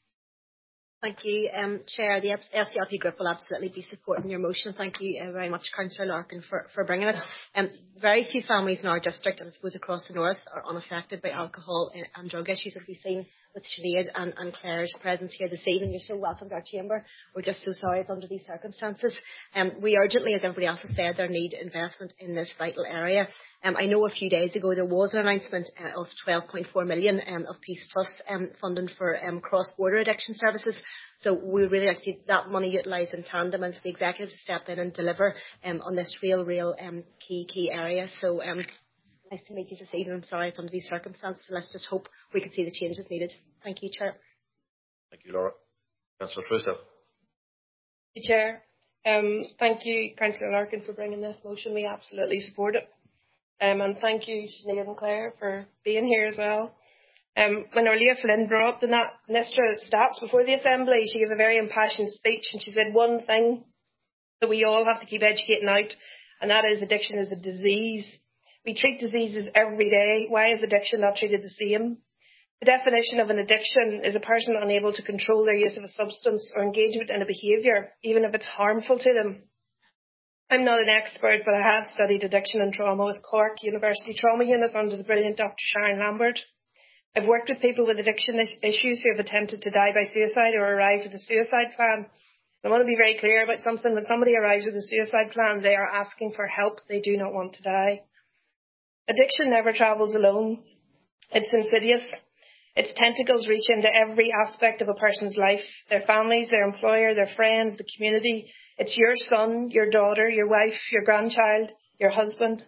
Thank you, Chair. The SDLP group will absolutely be supporting your motion. Thank you very much, Councillor Larkin, for bringing it. Very few families in our district, and I suppose across the north, are unaffected by alcohol and drug issues, as we've seen with Sinead and Claire's presence here this evening. You're so welcome to our chamber. We're just so sorry it's under these circumstances. We urgently, as everybody else has said, there need investment in this vital area. I know a few days ago there was an announcement of 12.4 million of Peace Plus funding for cross-border addiction services. So we really like to see that money utilised in tandem and for the executive to step in and deliver on this real key area. So nice to meet you this evening. I'm sorry it's under these circumstances. Let's just hope we can see the changes needed. Thank you, Chair. Thank you, Laura. Councillor Truesdale. Thank you, Chair. Thank you, Councillor Larkin, for bringing this motion. We absolutely support it. And thank you, Sinead and Claire, for being here as well. When Orlia Flynn brought up the Nistra stats before the Assembly, she gave a very impassioned speech, and she said one thing that we all have to keep educating out, and that is addiction is a disease. We treat diseases every day. Why is addiction not treated the same? The definition of an addiction is a person unable to control their use of a substance or engagement in a behaviour, even if it's harmful to them. I'm not an expert, but I have studied addiction and trauma with Cork University Trauma Unit under the brilliant Dr. Sharon Lambert. I've worked with people with addiction issues who have attempted to die by suicide or arrived at a suicide plan. I want to be very clear about something. When somebody arrives with a suicide plan, they are asking for help. They do not want to die. Addiction never travels alone. It's insidious. Its tentacles reach into every aspect of a person's life, their families, their employer, their friends, the community. It's your son, your daughter, your wife, your grandchild, your husband.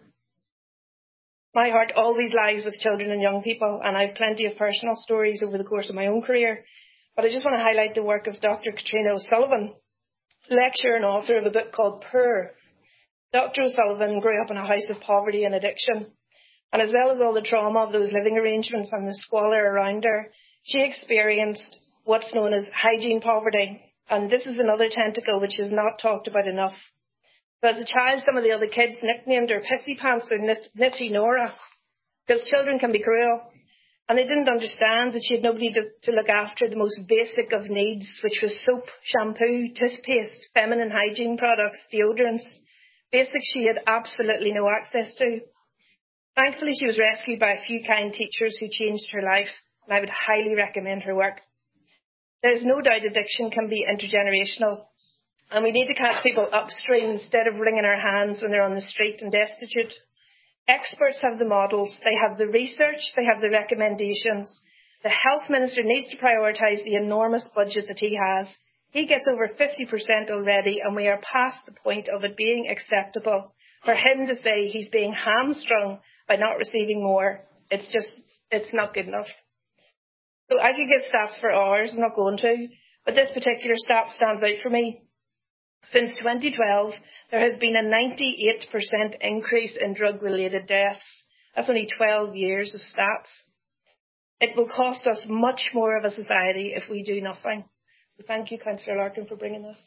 My heart always lies with children and young people, and I have plenty of personal stories over the course of my own career. But I just want to highlight the work of Dr. Katrina O'Sullivan, lecturer and author of a book called Poor. Dr. O'Sullivan grew up in a house of poverty and addiction, and as well as all the trauma of those living arrangements and the squalor around her, she experienced what's known as hygiene poverty. And this is another tentacle which is not talked about enough. So as a child, some of the other kids nicknamed her Pissy Pants or Nitty Nora, because children can be cruel. And they didn't understand that she had nobody to look after the most basic of needs, which was soap, shampoo, toothpaste, feminine hygiene products, deodorants. Basics she had absolutely no access to. Thankfully, she was rescued by a few kind teachers who changed her life, and I would highly recommend her work. There is no doubt addiction can be intergenerational, and we need to catch people upstream instead of wringing our hands when they're on the street and destitute. Experts have the models, they have the research, they have the recommendations. The Health Minister needs to prioritise the enormous budget that he has. He gets over 50% already, and we are past the point of it being acceptable for him to say he's being hamstrung by not receiving more. It's not good enough. So I could give stats for hours, I'm not going to, but this particular stat stands out for me. Since 2012, there has been a 98% increase in drug-related deaths. That's only 12 years of stats. It will cost us much more of a society if we do nothing. So thank you, Councillor Larkin, for bringing this.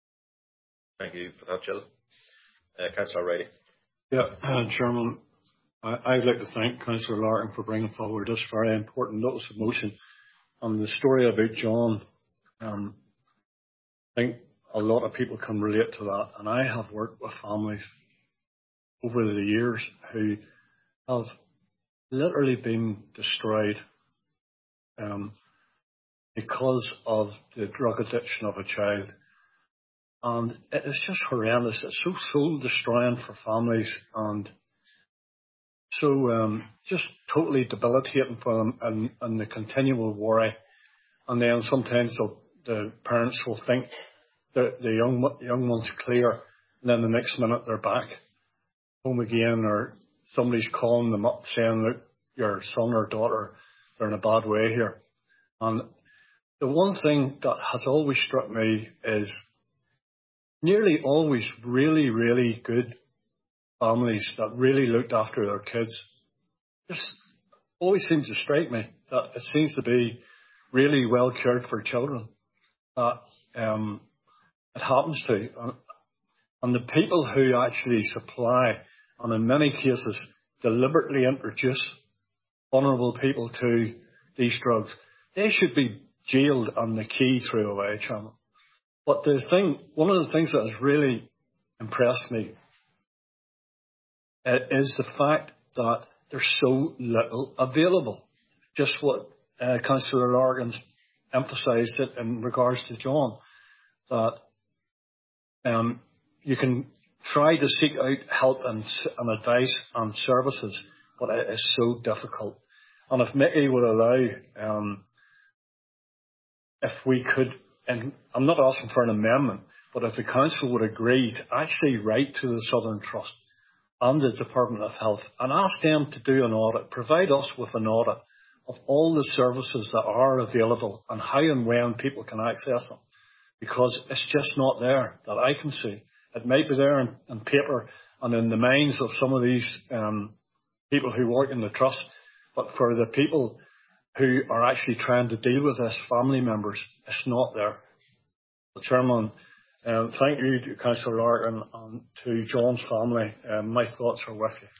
Thank you for that, Jill. Councillor O'Reilly. Yeah, Chairman, I'd like to thank Councillor Larkin for bringing forward this very important notice of motion on the story about John. I think a lot of people can relate to that, and I have worked with families over the years who have literally been destroyed because of the drug addiction of a child. And it is just horrendous. It's so soul destroying for families, and so just totally debilitating for them, and the continual worry. And then sometimes the parents will think that the young one's clear, and then the next minute they're back home again, or somebody's calling them up saying that your son or daughter, they're in a bad way here. And the one thing that has always struck me is nearly always really, really good families that really looked after their kids. Just always seems to strike me that it seems to be really well cared for children that it happens to. And the people who actually supply, and in many cases deliberately introduce vulnerable people to these drugs, they should be jailed and the key threw away, Chairman. But one of the things that has really impressed me is the fact that there's so little available. Just what Councillor Larkin's emphasised it in regards to John, that you can try to seek out help and advice and services, but it is so difficult. And if Mickey would allow, if we could, and I'm not asking for an amendment, but if the Council would agree to actually write to the Southern Trust and the Department of Health and ask them to do an audit, provide us with an audit of all the services that are available and how and when people can access them. Because it's just not there that I can see. It might be there in paper and in the minds of some of these people who work in the Trust, but for the people who are actually trying to deal with this, family members, it's not there. Well, Chairman, thank you to Councillor Larkin and to John's family. My thoughts are with you.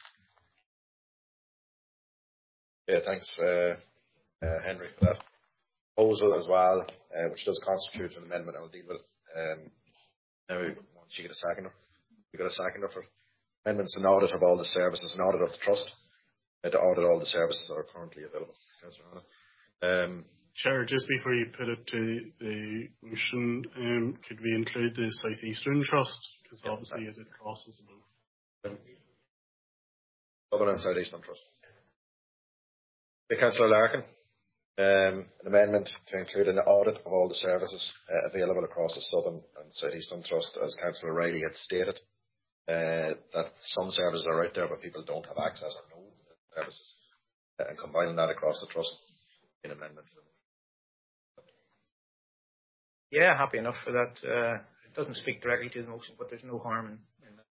Yeah, thanks, Henry, for that proposal as well, which does constitute an amendment. I'll deal with now. Once you get a seconder, we got a seconder for amendments and audit of all the services, and audit of the Trust, to audit all the services that are currently available. Councillor Hanna. Chair, just before you put it to the motion, could we include the South Eastern Trust? Because obviously it crosses both. Southern and South Eastern Trust. Councillor Larkin, an amendment to include an audit of all the services available across the Southern and South Eastern Trust, as Councillor Riley had stated, that some services are out there but people don't have access or know the services, and combining that across the Trust in amendment. Yeah, happy enough for that. It doesn't speak directly to the motion, but there's no harm in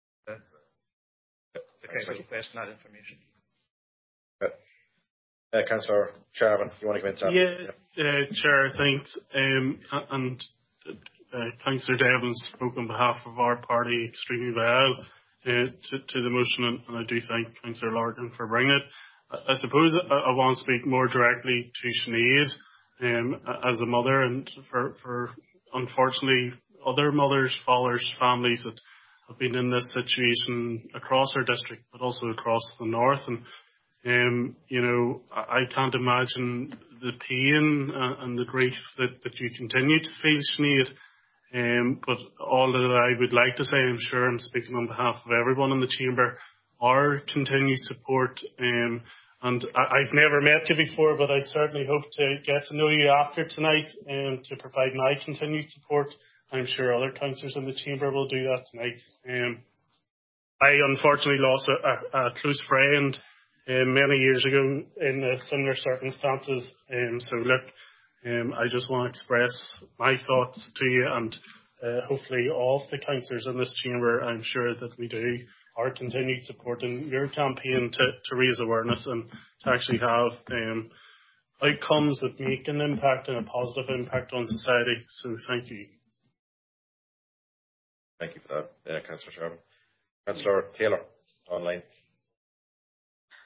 the Council requesting that information. Councillor Sharvin, you want to come in? Yeah, Chair, thanks. And Councillor Devlin spoke on behalf of our party extremely well to the motion, and I do thank Councillor Larkin for bringing it. I suppose I want to speak more directly to Sinead as a mother, and for unfortunately other mothers, fathers, families that have been in this situation across our district, but also across the north. And I can't imagine the pain and the grief that you continue to feel, Sinead. But all that I would like to say, I'm sure I'm speaking on behalf of everyone in the chamber, our continued support. And I've never met you before, but I certainly hope to get to know you after tonight and to provide my continued support. I'm sure other councillors in the chamber will do that tonight. I unfortunately lost a close friend many years ago in similar circumstances. So look, I just want to express my thoughts to you, and hopefully all of the councillors in this chamber, I'm sure that we do our continued support in your campaign to raise awareness and to actually have outcomes that make an impact and a positive impact on society. So thank you. Thank you for that, Councillor Sharvin. Councillor Taylor, online.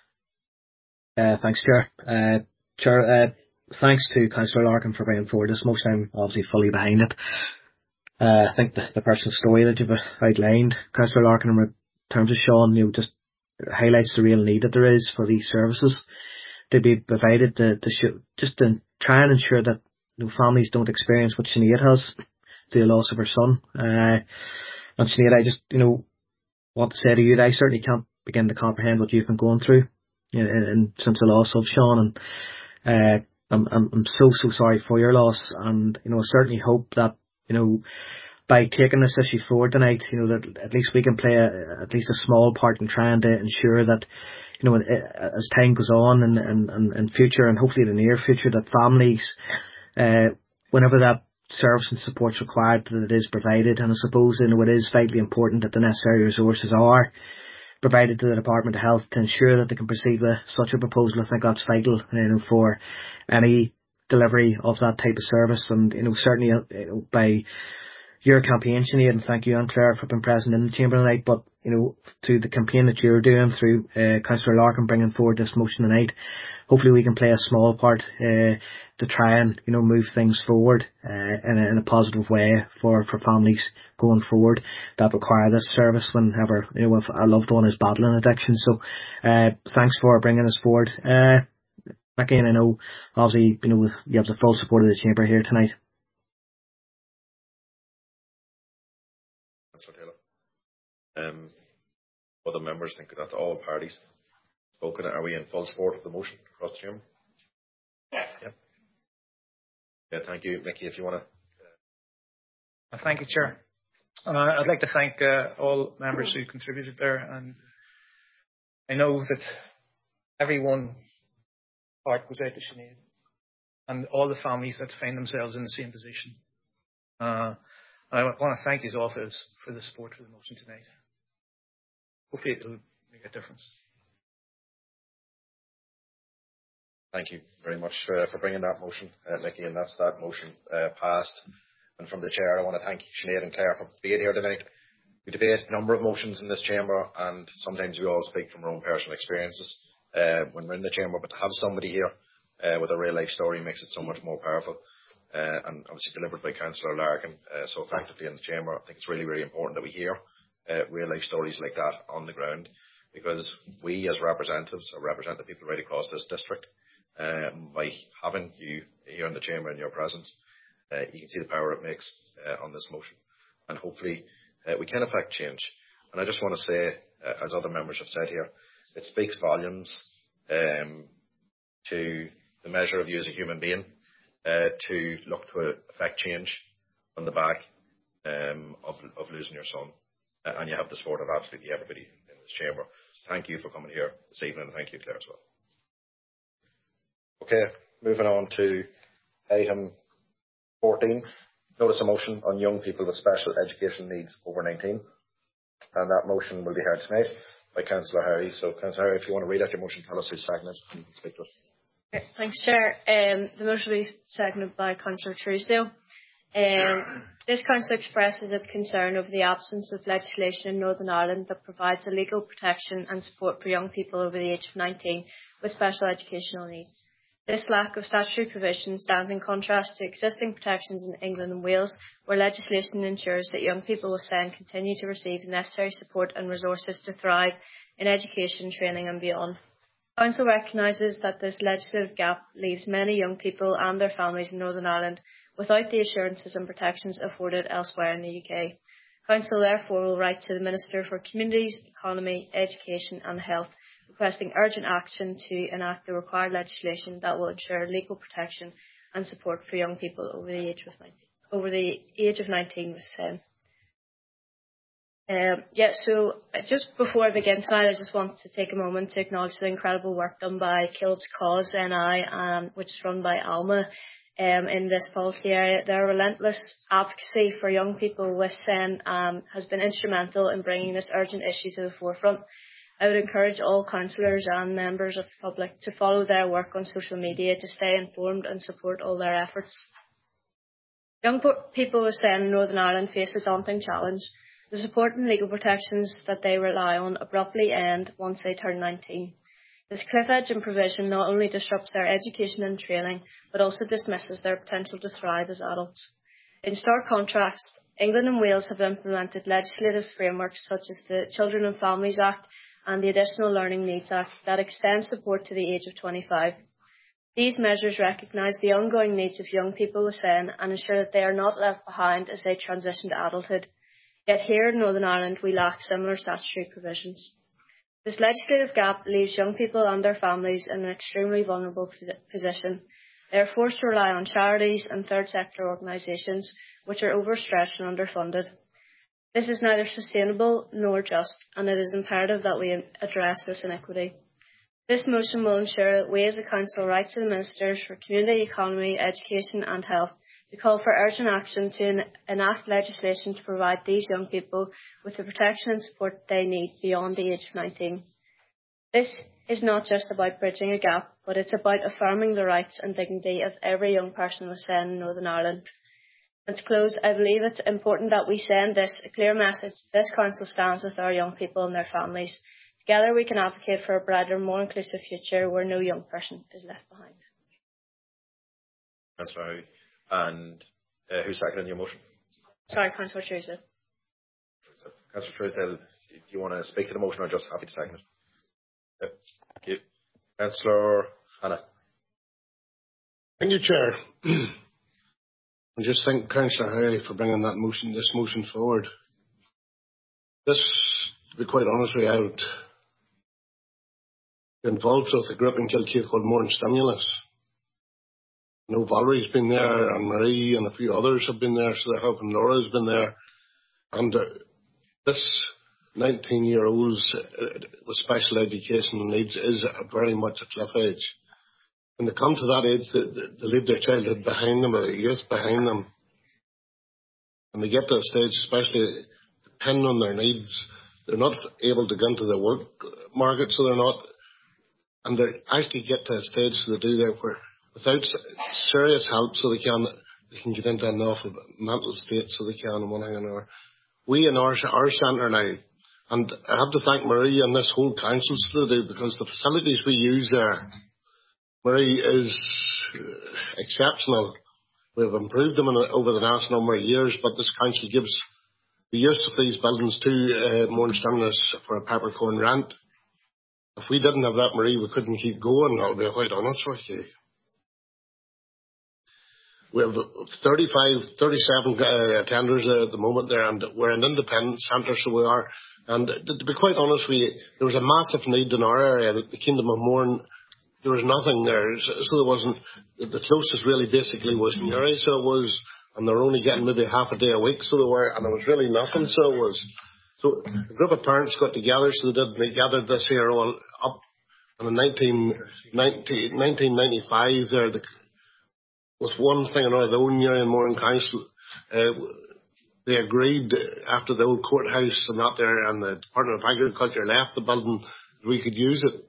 Thanks, Chair. Chair, thanks to Councillor Larkin for bringing forward this motion. I'm obviously fully behind it. I think the personal story that you've outlined, Councillor Larkin, in terms of Sean, just highlights the real need that there is for these services to be provided just to try and ensure that families don't experience what Sinead has, the loss of her son. And Sinead, I just want to say to you that I certainly can't begin to comprehend what you've been going through and since the loss of Sean, and I'm so sorry for your loss, and I certainly hope that by taking this issue forward tonight, that at least we can play at least a small part in trying to ensure that as time goes on and future, and hopefully the near future, that families, whenever that service and support is required, that it is provided. And I suppose it is vitally important that the necessary resources are provided to the Department of Health to ensure that they can proceed with such a proposal. I think that's vital for any delivery of that type of service. And certainly by your campaign, Sinead, and thank you, Anne Claire, for being present in the chamber tonight, but to the campaign that you're doing through Councillor Larkin bringing forward this motion tonight, hopefully we can play a small part to try and move things forward in a positive way for families going forward that require this service whenever if a loved one is battling addiction. So thanks for bringing us forward, Mickey, and I know obviously you have the full support of the chamber here tonight. Other members think that all parties spoken. Are we in full support of the motion across the chamber? Yeah. Yeah, thank you, Mickey. If you want to. Thank you, Chair. I'd like to thank all members who contributed there, and I know that everyone part goes out to Sinead and all the families that find themselves in the same position. I want to thank you all for the support for the motion tonight. Hopefully it will make a difference. Thank you very much for bringing that motion, Mickey, and that's that motion passed. And from the Chair, I want to thank Sinead and Claire for being here tonight. We debate a number of motions in this chamber, and sometimes we all speak from our own personal experiences when we're in the chamber, but to have somebody here with a real life story makes it so much more powerful. And obviously delivered by Councillor Larkin so effectively in the chamber. I think it's really, really important that we hear real life stories like that on the ground, because we as representatives represent the people right across this district. By having you here in the chamber in your presence, you can see the power it makes on this motion, and hopefully we can affect change. And I just want to say, as other members have said here, it speaks volumes to the measure of you as a human being to look to affect change on the back of losing your son. And you have the support of absolutely everybody in this chamber. So thank you for coming here this evening, and thank you, Claire, as well. Okay, moving on to item 14. Notice a motion on young people with special education needs over 19. And that motion will be heard tonight by Councillor Harry. So, Councillor Harry, if you want to read out your motion, tell us who's seconded, and you can speak to it. Okay, thanks, Chair. The motion will be seconded by Councillor Truesdale. This council expresses its concern over the absence of legislation in Northern Ireland that provides a legal protection and support for young people over the age of 19 with special educational needs. This lack of statutory provision stands in contrast to existing protections in England and Wales, where legislation ensures that young people will then continue to receive the necessary support and resources to thrive in education, training and beyond. Council recognises that this legislative gap leaves many young people and their families in Northern Ireland without the assurances and protections afforded elsewhere in the UK. Council therefore will write to the Minister for Communities, Economy, Education and Health, requesting urgent action to enact the required legislation that will ensure legal protection and support for young people over the age of 19 with SEN. So just before I begin tonight, I just want to take a moment to acknowledge the incredible work done by Caleb's Cause NI, which is run by Alma. In this policy area, their relentless advocacy for young people with SEN has been instrumental in bringing this urgent issue to the forefront. I would encourage all councillors and members of the public to follow their work on social media to stay informed and support all their efforts. Young people with SEN in Northern Ireland face a daunting challenge. The support and legal protections that they rely on abruptly end once they turn 19. This cliff edge in provision not only disrupts their education and training, but also dismisses their potential to thrive as adults. In stark contrast, England and Wales have implemented legislative frameworks such as the Children and Families Act and the Additional Learning Needs Act that extend support to the age of 25. These measures recognise the ongoing needs of young people with SEN and ensure that they are not left behind as they transition to adulthood. Yet here in Northern Ireland, we lack similar statutory provisions. This legislative gap leaves young people and their families in an extremely vulnerable position. They are forced to rely on charities and third sector organisations, which are overstretched and underfunded. This is neither sustainable nor just, and it is imperative that we address this inequity. This motion will ensure that we as a council write to the ministers for community, economy, education and health to call for urgent action to enact legislation to provide these young people with the protection and support they need beyond the age of 19. This is not just about bridging a gap, but it's about affirming the rights and dignity of every young person with SEN in Northern Ireland. And to close, I believe it's important that we send a clear message. This council stands with our young people and their families. Together we can advocate for a brighter, more inclusive future where no young person is left behind. That's right. And who's seconding your motion? Sorry, Councillor Truesdale. Councillor Truesdale, do you want to speak to the motion or just happy to second it? Yep. Thank you. Councillor Hannah. Thank you, Chair. I just thank Councillor Harry for bringing this motion forward. This, to be quite honest with you, I would be involved with a group in Kilkeith called Mourne Stimulus. I know Valerie's been there, and Marie and a few others have been there, so they have, and Laura's been there. And this 19-year-old with special educational needs is very much a cliff edge. When they come to that age, they leave their childhood behind them, or their youth behind them. And they get to a stage, especially depending on their needs, they're not able to go into the work market, so they're not, and they actually get to a stage so they do that where without serious help, so they can get into enough of a mental state so they can one thing or another. We in our centre now, and I have to thank Marie and this whole council today, because the facilities we use there, Marie, is exceptional. We've improved them over the last number of years, but this council gives the use of these buildings to Mourne Stimulus for a peppercorn rent. If we didn't have that, Marie, we couldn't keep going, I'll be quite honest with you. We have 37 attenders there at the moment there, and we're an independent centre, so we are. And to be quite honest with you, there was a massive need in our area, the Kingdom of Mourne. There was nothing there, so there wasn't. The closest really basically was Newry, so it was, and they're only getting maybe half a day a week, so they were, and it was really nothing, so it was. So a group of parents got together, so they gathered this here all up, and in 1995 there, with one thing or another, the old Newry and Mourne Council, they agreed after the old courthouse and that there, and the Department of Agriculture left the building, we could use it.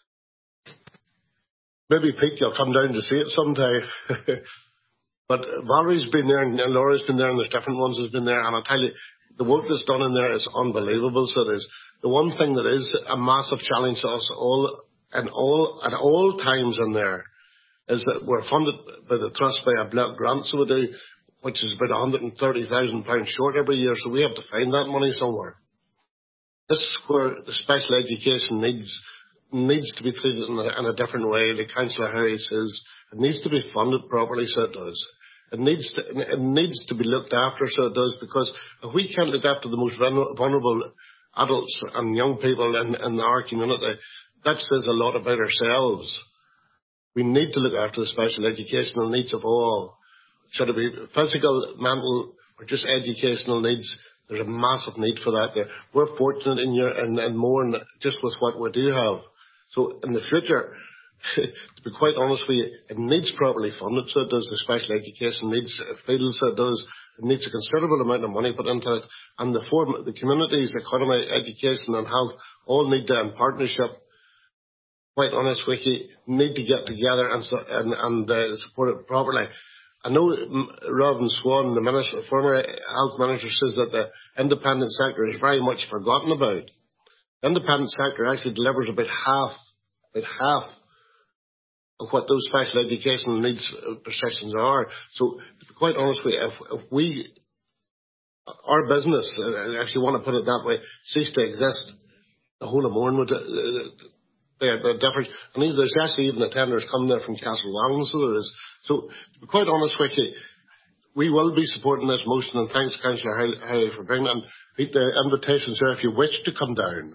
Maybe Pete, you'll come down to see it sometime. But Valerie's been there, and Laura's been there, and there's different ones that's been there, and I'll tell you, the work that's done in there is unbelievable, so it is. The one thing that is a massive challenge to us all, at all times in there, is that we're funded by the Trust by a block grant, so we do, which is about £130,000 short every year, so we have to find that money somewhere. This is where the special education needs to be treated in a different way. Like Councillor Harry says, it needs to be funded properly, so it does. It needs to be looked after, so it does, because if we can't look after the most vulnerable adults and young people in our community, that says a lot about ourselves. We need to look after the special educational needs of all. Should it be physical, mental, or just educational needs? There's a massive need for that there. We're fortunate in Mourne just with what we do have. So in the future, to be quite honest with you, it needs properly funded, so it does. The special education needs field, so it does. It needs a considerable amount of money put into it. And the communities, economy, education and health all need to, in partnership, quite honest with you, need to get together and support it properly. I know Robin Swan, the former health minister, says that the independent sector is very much forgotten about. The independent sector actually delivers about half about half of what those special educational needs positions are. So, to be quite honest with you, if we, our business, if you want to put it that way, cease to exist, the whole of Mourne would they're different. And there's actually even attenders coming there from Castlewellan, so there is. So, to be quite honest with you, we will be supporting this motion, and thanks, Councillor Howley, for bringing in the invitation, sir, if you wish to come down.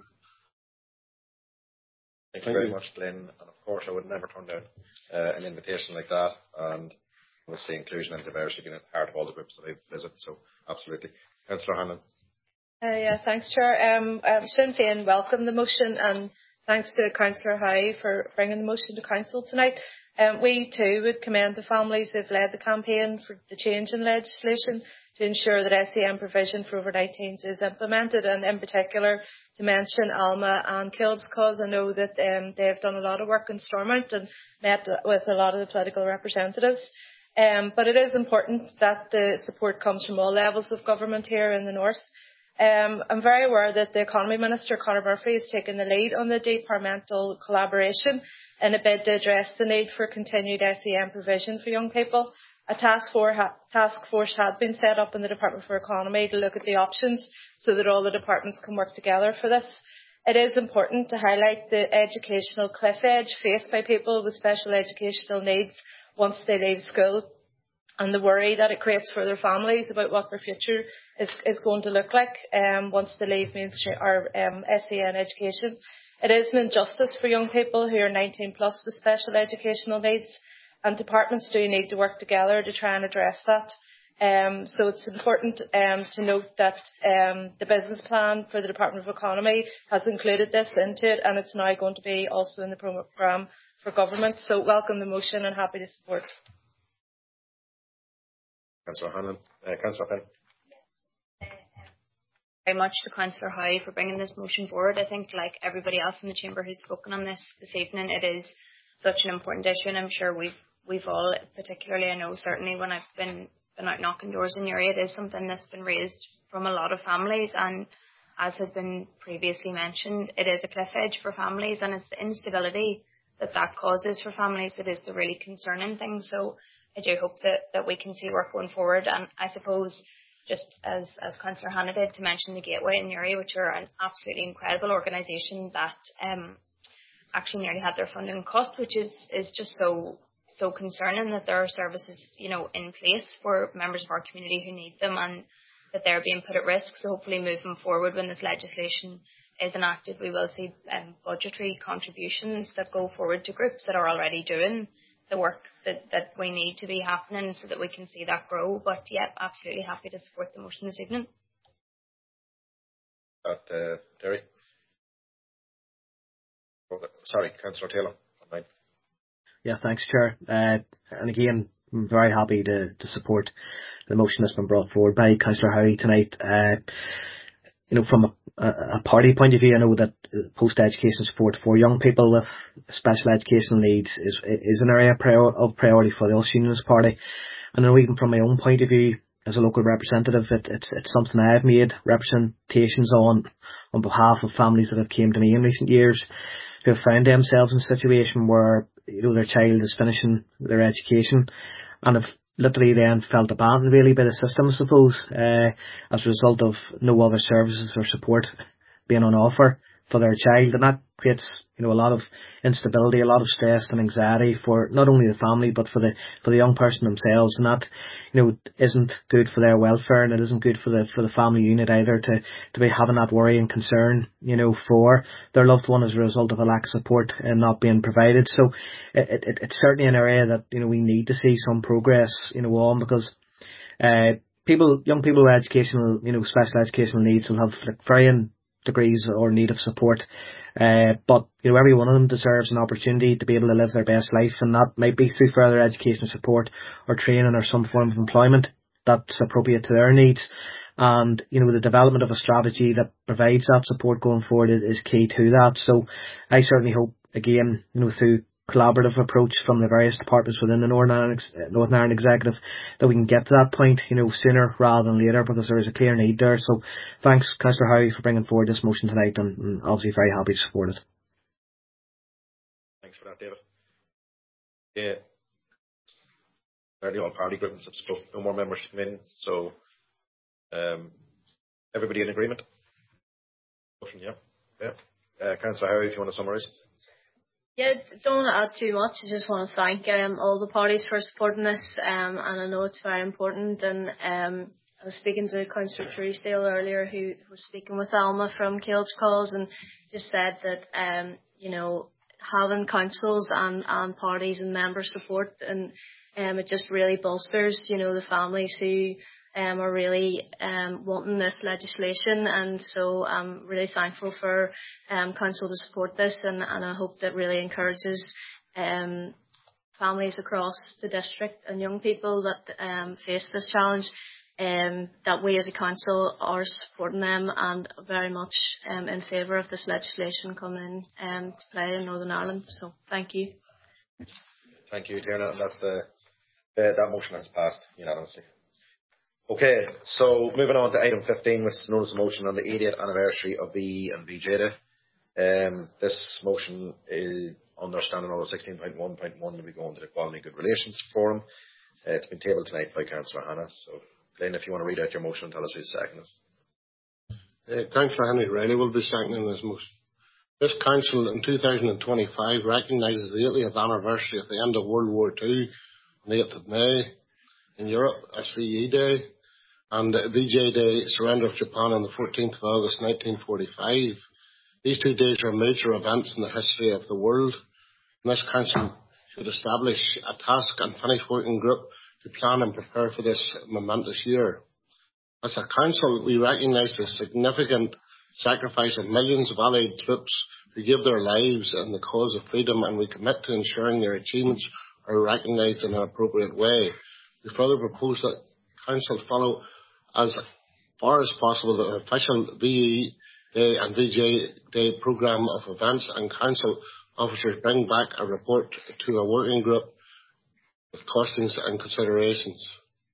Thank you very much, Glenn. And of course, I would never turn down an invitation like that. And obviously, inclusion and diversity being a part of all the groups that I visit. So, absolutely. Councillor Hanlon. Yeah, thanks, Chair. Sinn Féin welcome the motion, and thanks to Councillor Howe for bringing the motion to Council tonight. We too would commend the families who have led the campaign for the change in legislation to ensure that SEN provision for over-19s is implemented, and in particular to mention Alma and Kilbs, because I know that they have done a lot of work in Stormont and met with a lot of the political representatives. But it is important that the support comes from all levels of government here in the North. I'm very aware that the Economy Minister, Conor Murphy, has taken the lead on the departmental collaboration in a bid to address the need for continued SEN provision for young people. A task force had been set up in the Department for Economy to look at the options so that all the departments can work together for this. It is important to highlight the educational cliff edge faced by people with special educational needs once they leave school, and the worry that it creates for their families about what their future is going to look like once they leave mainstream or SEN education. It is an injustice for young people who are 19 plus with special educational needs, and departments do need to work together to try and address that. So it's important to note that the business plan for the Department of Economy has included this into it, and it's now going to be also in the programme for government. So welcome the motion and happy to support. Councillor Hanlon. Councillor Finn. Very much to Councillor Howe for bringing this motion forward. I think, like everybody else in the chamber who's spoken on this evening, it is such an important issue, and I'm sure we've all, particularly I know certainly when I've been out knocking doors in the area, it is something that's been raised from a lot of families, and as has been previously mentioned, it is a cliff edge for families, and it's the instability that causes for families that is the really concerning thing. So I do hope that we can see work going forward, and I suppose just as Councillor Hanna did, to mention the Gateway in Newry, which are an absolutely incredible organisation that actually nearly had their funding cut, which is just so concerning that there are services, in place for members of our community who need them, and that they're being put at risk. So hopefully moving forward, when this legislation is enacted, we will see budgetary contributions that go forward to groups that are already doing the work that we need to be happening, so that we can see that grow. But yeah, absolutely happy to support the motion this evening. Derry. Sorry, Councillor Taylor. Yeah, thanks, Chair. And again, I'm very happy to support the motion that's been brought forward by Councillor Howe tonight. From a party point of view, I know that post-education support for young people with special educational needs is an area of priority for the Ulster Unionist Party. And I know even from my own point of view, as a local representative, it's something I've made representations on behalf of families that have came to me in recent years who have found themselves in a situation where their child is finishing their education and have literally then felt abandoned really by the system, I suppose, as a result of no other services or support being on offer for their child. And that creates, a lot of instability, a lot of stress and anxiety for not only the family but for the young person themselves. And that, isn't good for their welfare, and it isn't good for the family unit either to be having that worry and concern, for their loved one as a result of a lack of support and not being provided. So it's certainly an area that, we need to see some progress, on, because young people with educational, special educational needs will have varying degrees or need of support. But every one of them deserves an opportunity to be able to live their best life, and that might be through further education support or training or some form of employment that's appropriate to their needs. And the development of a strategy that provides that support going forward is key to that. So I certainly hope, again, through collaborative approach from the various departments within the Northern Ireland Executive, that we can get to that point, sooner rather than later, because there is a clear need there. So thanks, Councillor Howe, for bringing forward this motion tonight, and obviously very happy to support it. Thanks for that, David. Yeah. Nearly all party groups have spoken. No more members to come in. So, everybody in agreement? Motion, yeah. Yeah. Councillor Harry, if you want to summarise. Yeah, don't want to add too much. I just want to thank all the parties for supporting this, and I know it's very important. And I was speaking to Councillor Truesdale earlier, who was speaking with Alma from Caleb's Cause, and just said that having councils and parties and member support, and it just really bolsters the families who are really wanting this legislation. And so I'm really thankful for council to support this, and I hope that really encourages families across the district and young people that face this challenge, that we as a council are supporting them and very much in favour of this legislation coming to play in Northern Ireland. So thank you. Thank you, Tierna. And that's that motion has passed unanimously. Okay, so moving on to item 15, which is notice of motion on the 80th anniversary of VE and VJ Day. This motion is understanding all the 16.1.1 will be going to the Equality and Good Relations Forum. It's been tabled tonight by Councillor Hannah. So, Glenn, if you want to read out your motion and tell us who's seconding it. Councillor Henry Riley will be seconding this motion. This council in 2025 recognises the 80th anniversary of the end of World War II on the 8th of May in Europe as VE Day, and VJ Day, surrender of Japan, on the 14th of August 1945. These 2 days are major events in the history of the world, and this council should establish a task and finish working group to plan and prepare for this momentous year. As a council, we recognise the significant sacrifice of millions of allied troops who give their lives in the cause of freedom, and we commit to ensuring their achievements are recognised in an appropriate way. We further propose that Council follow as far as possible the official VE Day and VJ Day programme of events, and Council officers bring back a report to a working group with costings and considerations.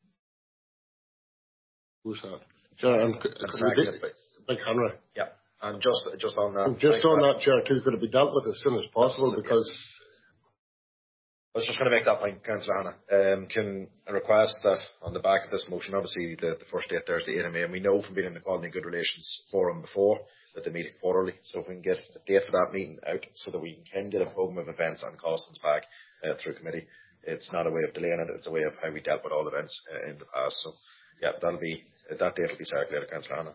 Who's that? Chair, Big Henry. Yeah, and just on that. Just on that, Chair, too, could it be dealt with as soon as possible, because... I was just going to make that point, Councillor Hannah. Can I request that on the back of this motion, obviously the first date there is the 8th of May, and we know from being in the Equality and Good Relations Forum before that they meet quarterly. So if we can get a date for that meeting out so that we can get a programme of events and costings back through committee, it's not a way of delaying it, it's a way of how we dealt with all events in the past. So yeah, that date will be circulated, Councillor Hannah.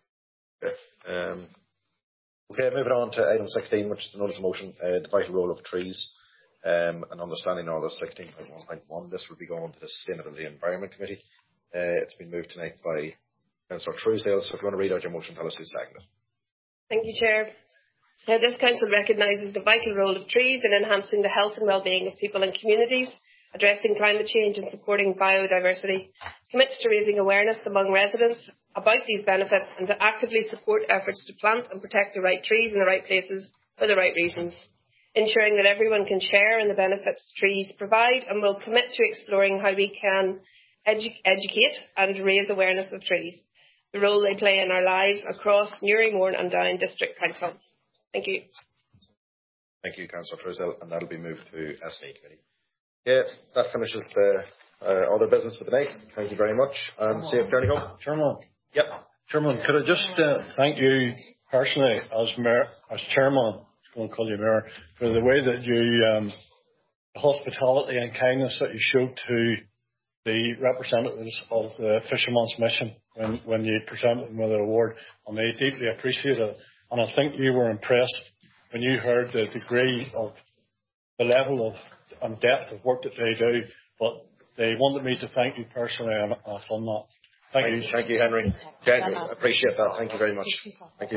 Okay, moving on to item 16, which is the notice of motion, the vital role of trees. And understanding all this 16.1.1, this will be going to the Sustainability and Environment Committee. It's been moved tonight by Councillor Truesdale. So if you want to read out your motion, tell us who's seconded. Thank you, Chair. This council recognises the vital role of trees in enhancing the health and well-being of people and communities, addressing climate change and supporting biodiversity, commits to raising awareness among residents about these benefits, and to actively support efforts to plant and protect the right trees in the right places for the right reasons, ensuring that everyone can share in the benefits trees provide, and will commit to exploring how we can educate and raise awareness of trees, the role they play in our lives across Newry, Mourne and Down District Council. Thank you. Thank you, Councillor Truesdale, and that will be moved to S&E Committee. Yeah, that finishes the other business for the night. Thank you very much, and safe journey home. Chairman. Yep. Chairman, could I just thank you personally as Mayor, as Chairman, I'm going to call you Mayor, for the way that you, the hospitality and kindness that you showed to the representatives of the Fisherman's Mission when you presented them with an award, and they deeply appreciate it. And I think you were impressed when you heard the degree of the level of and depth of work that they do, but they wanted me to thank you personally, and I've done that. Thank you. Thank you, Henry. I appreciate that. Thank you very much. Thank you.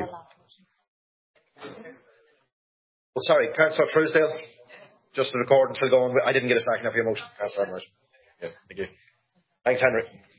Well, sorry, Councillor Truesdale, just the recording still going. I didn't get a second of your motion, Councillor Henry. Yeah, thank you. Thanks, Henry.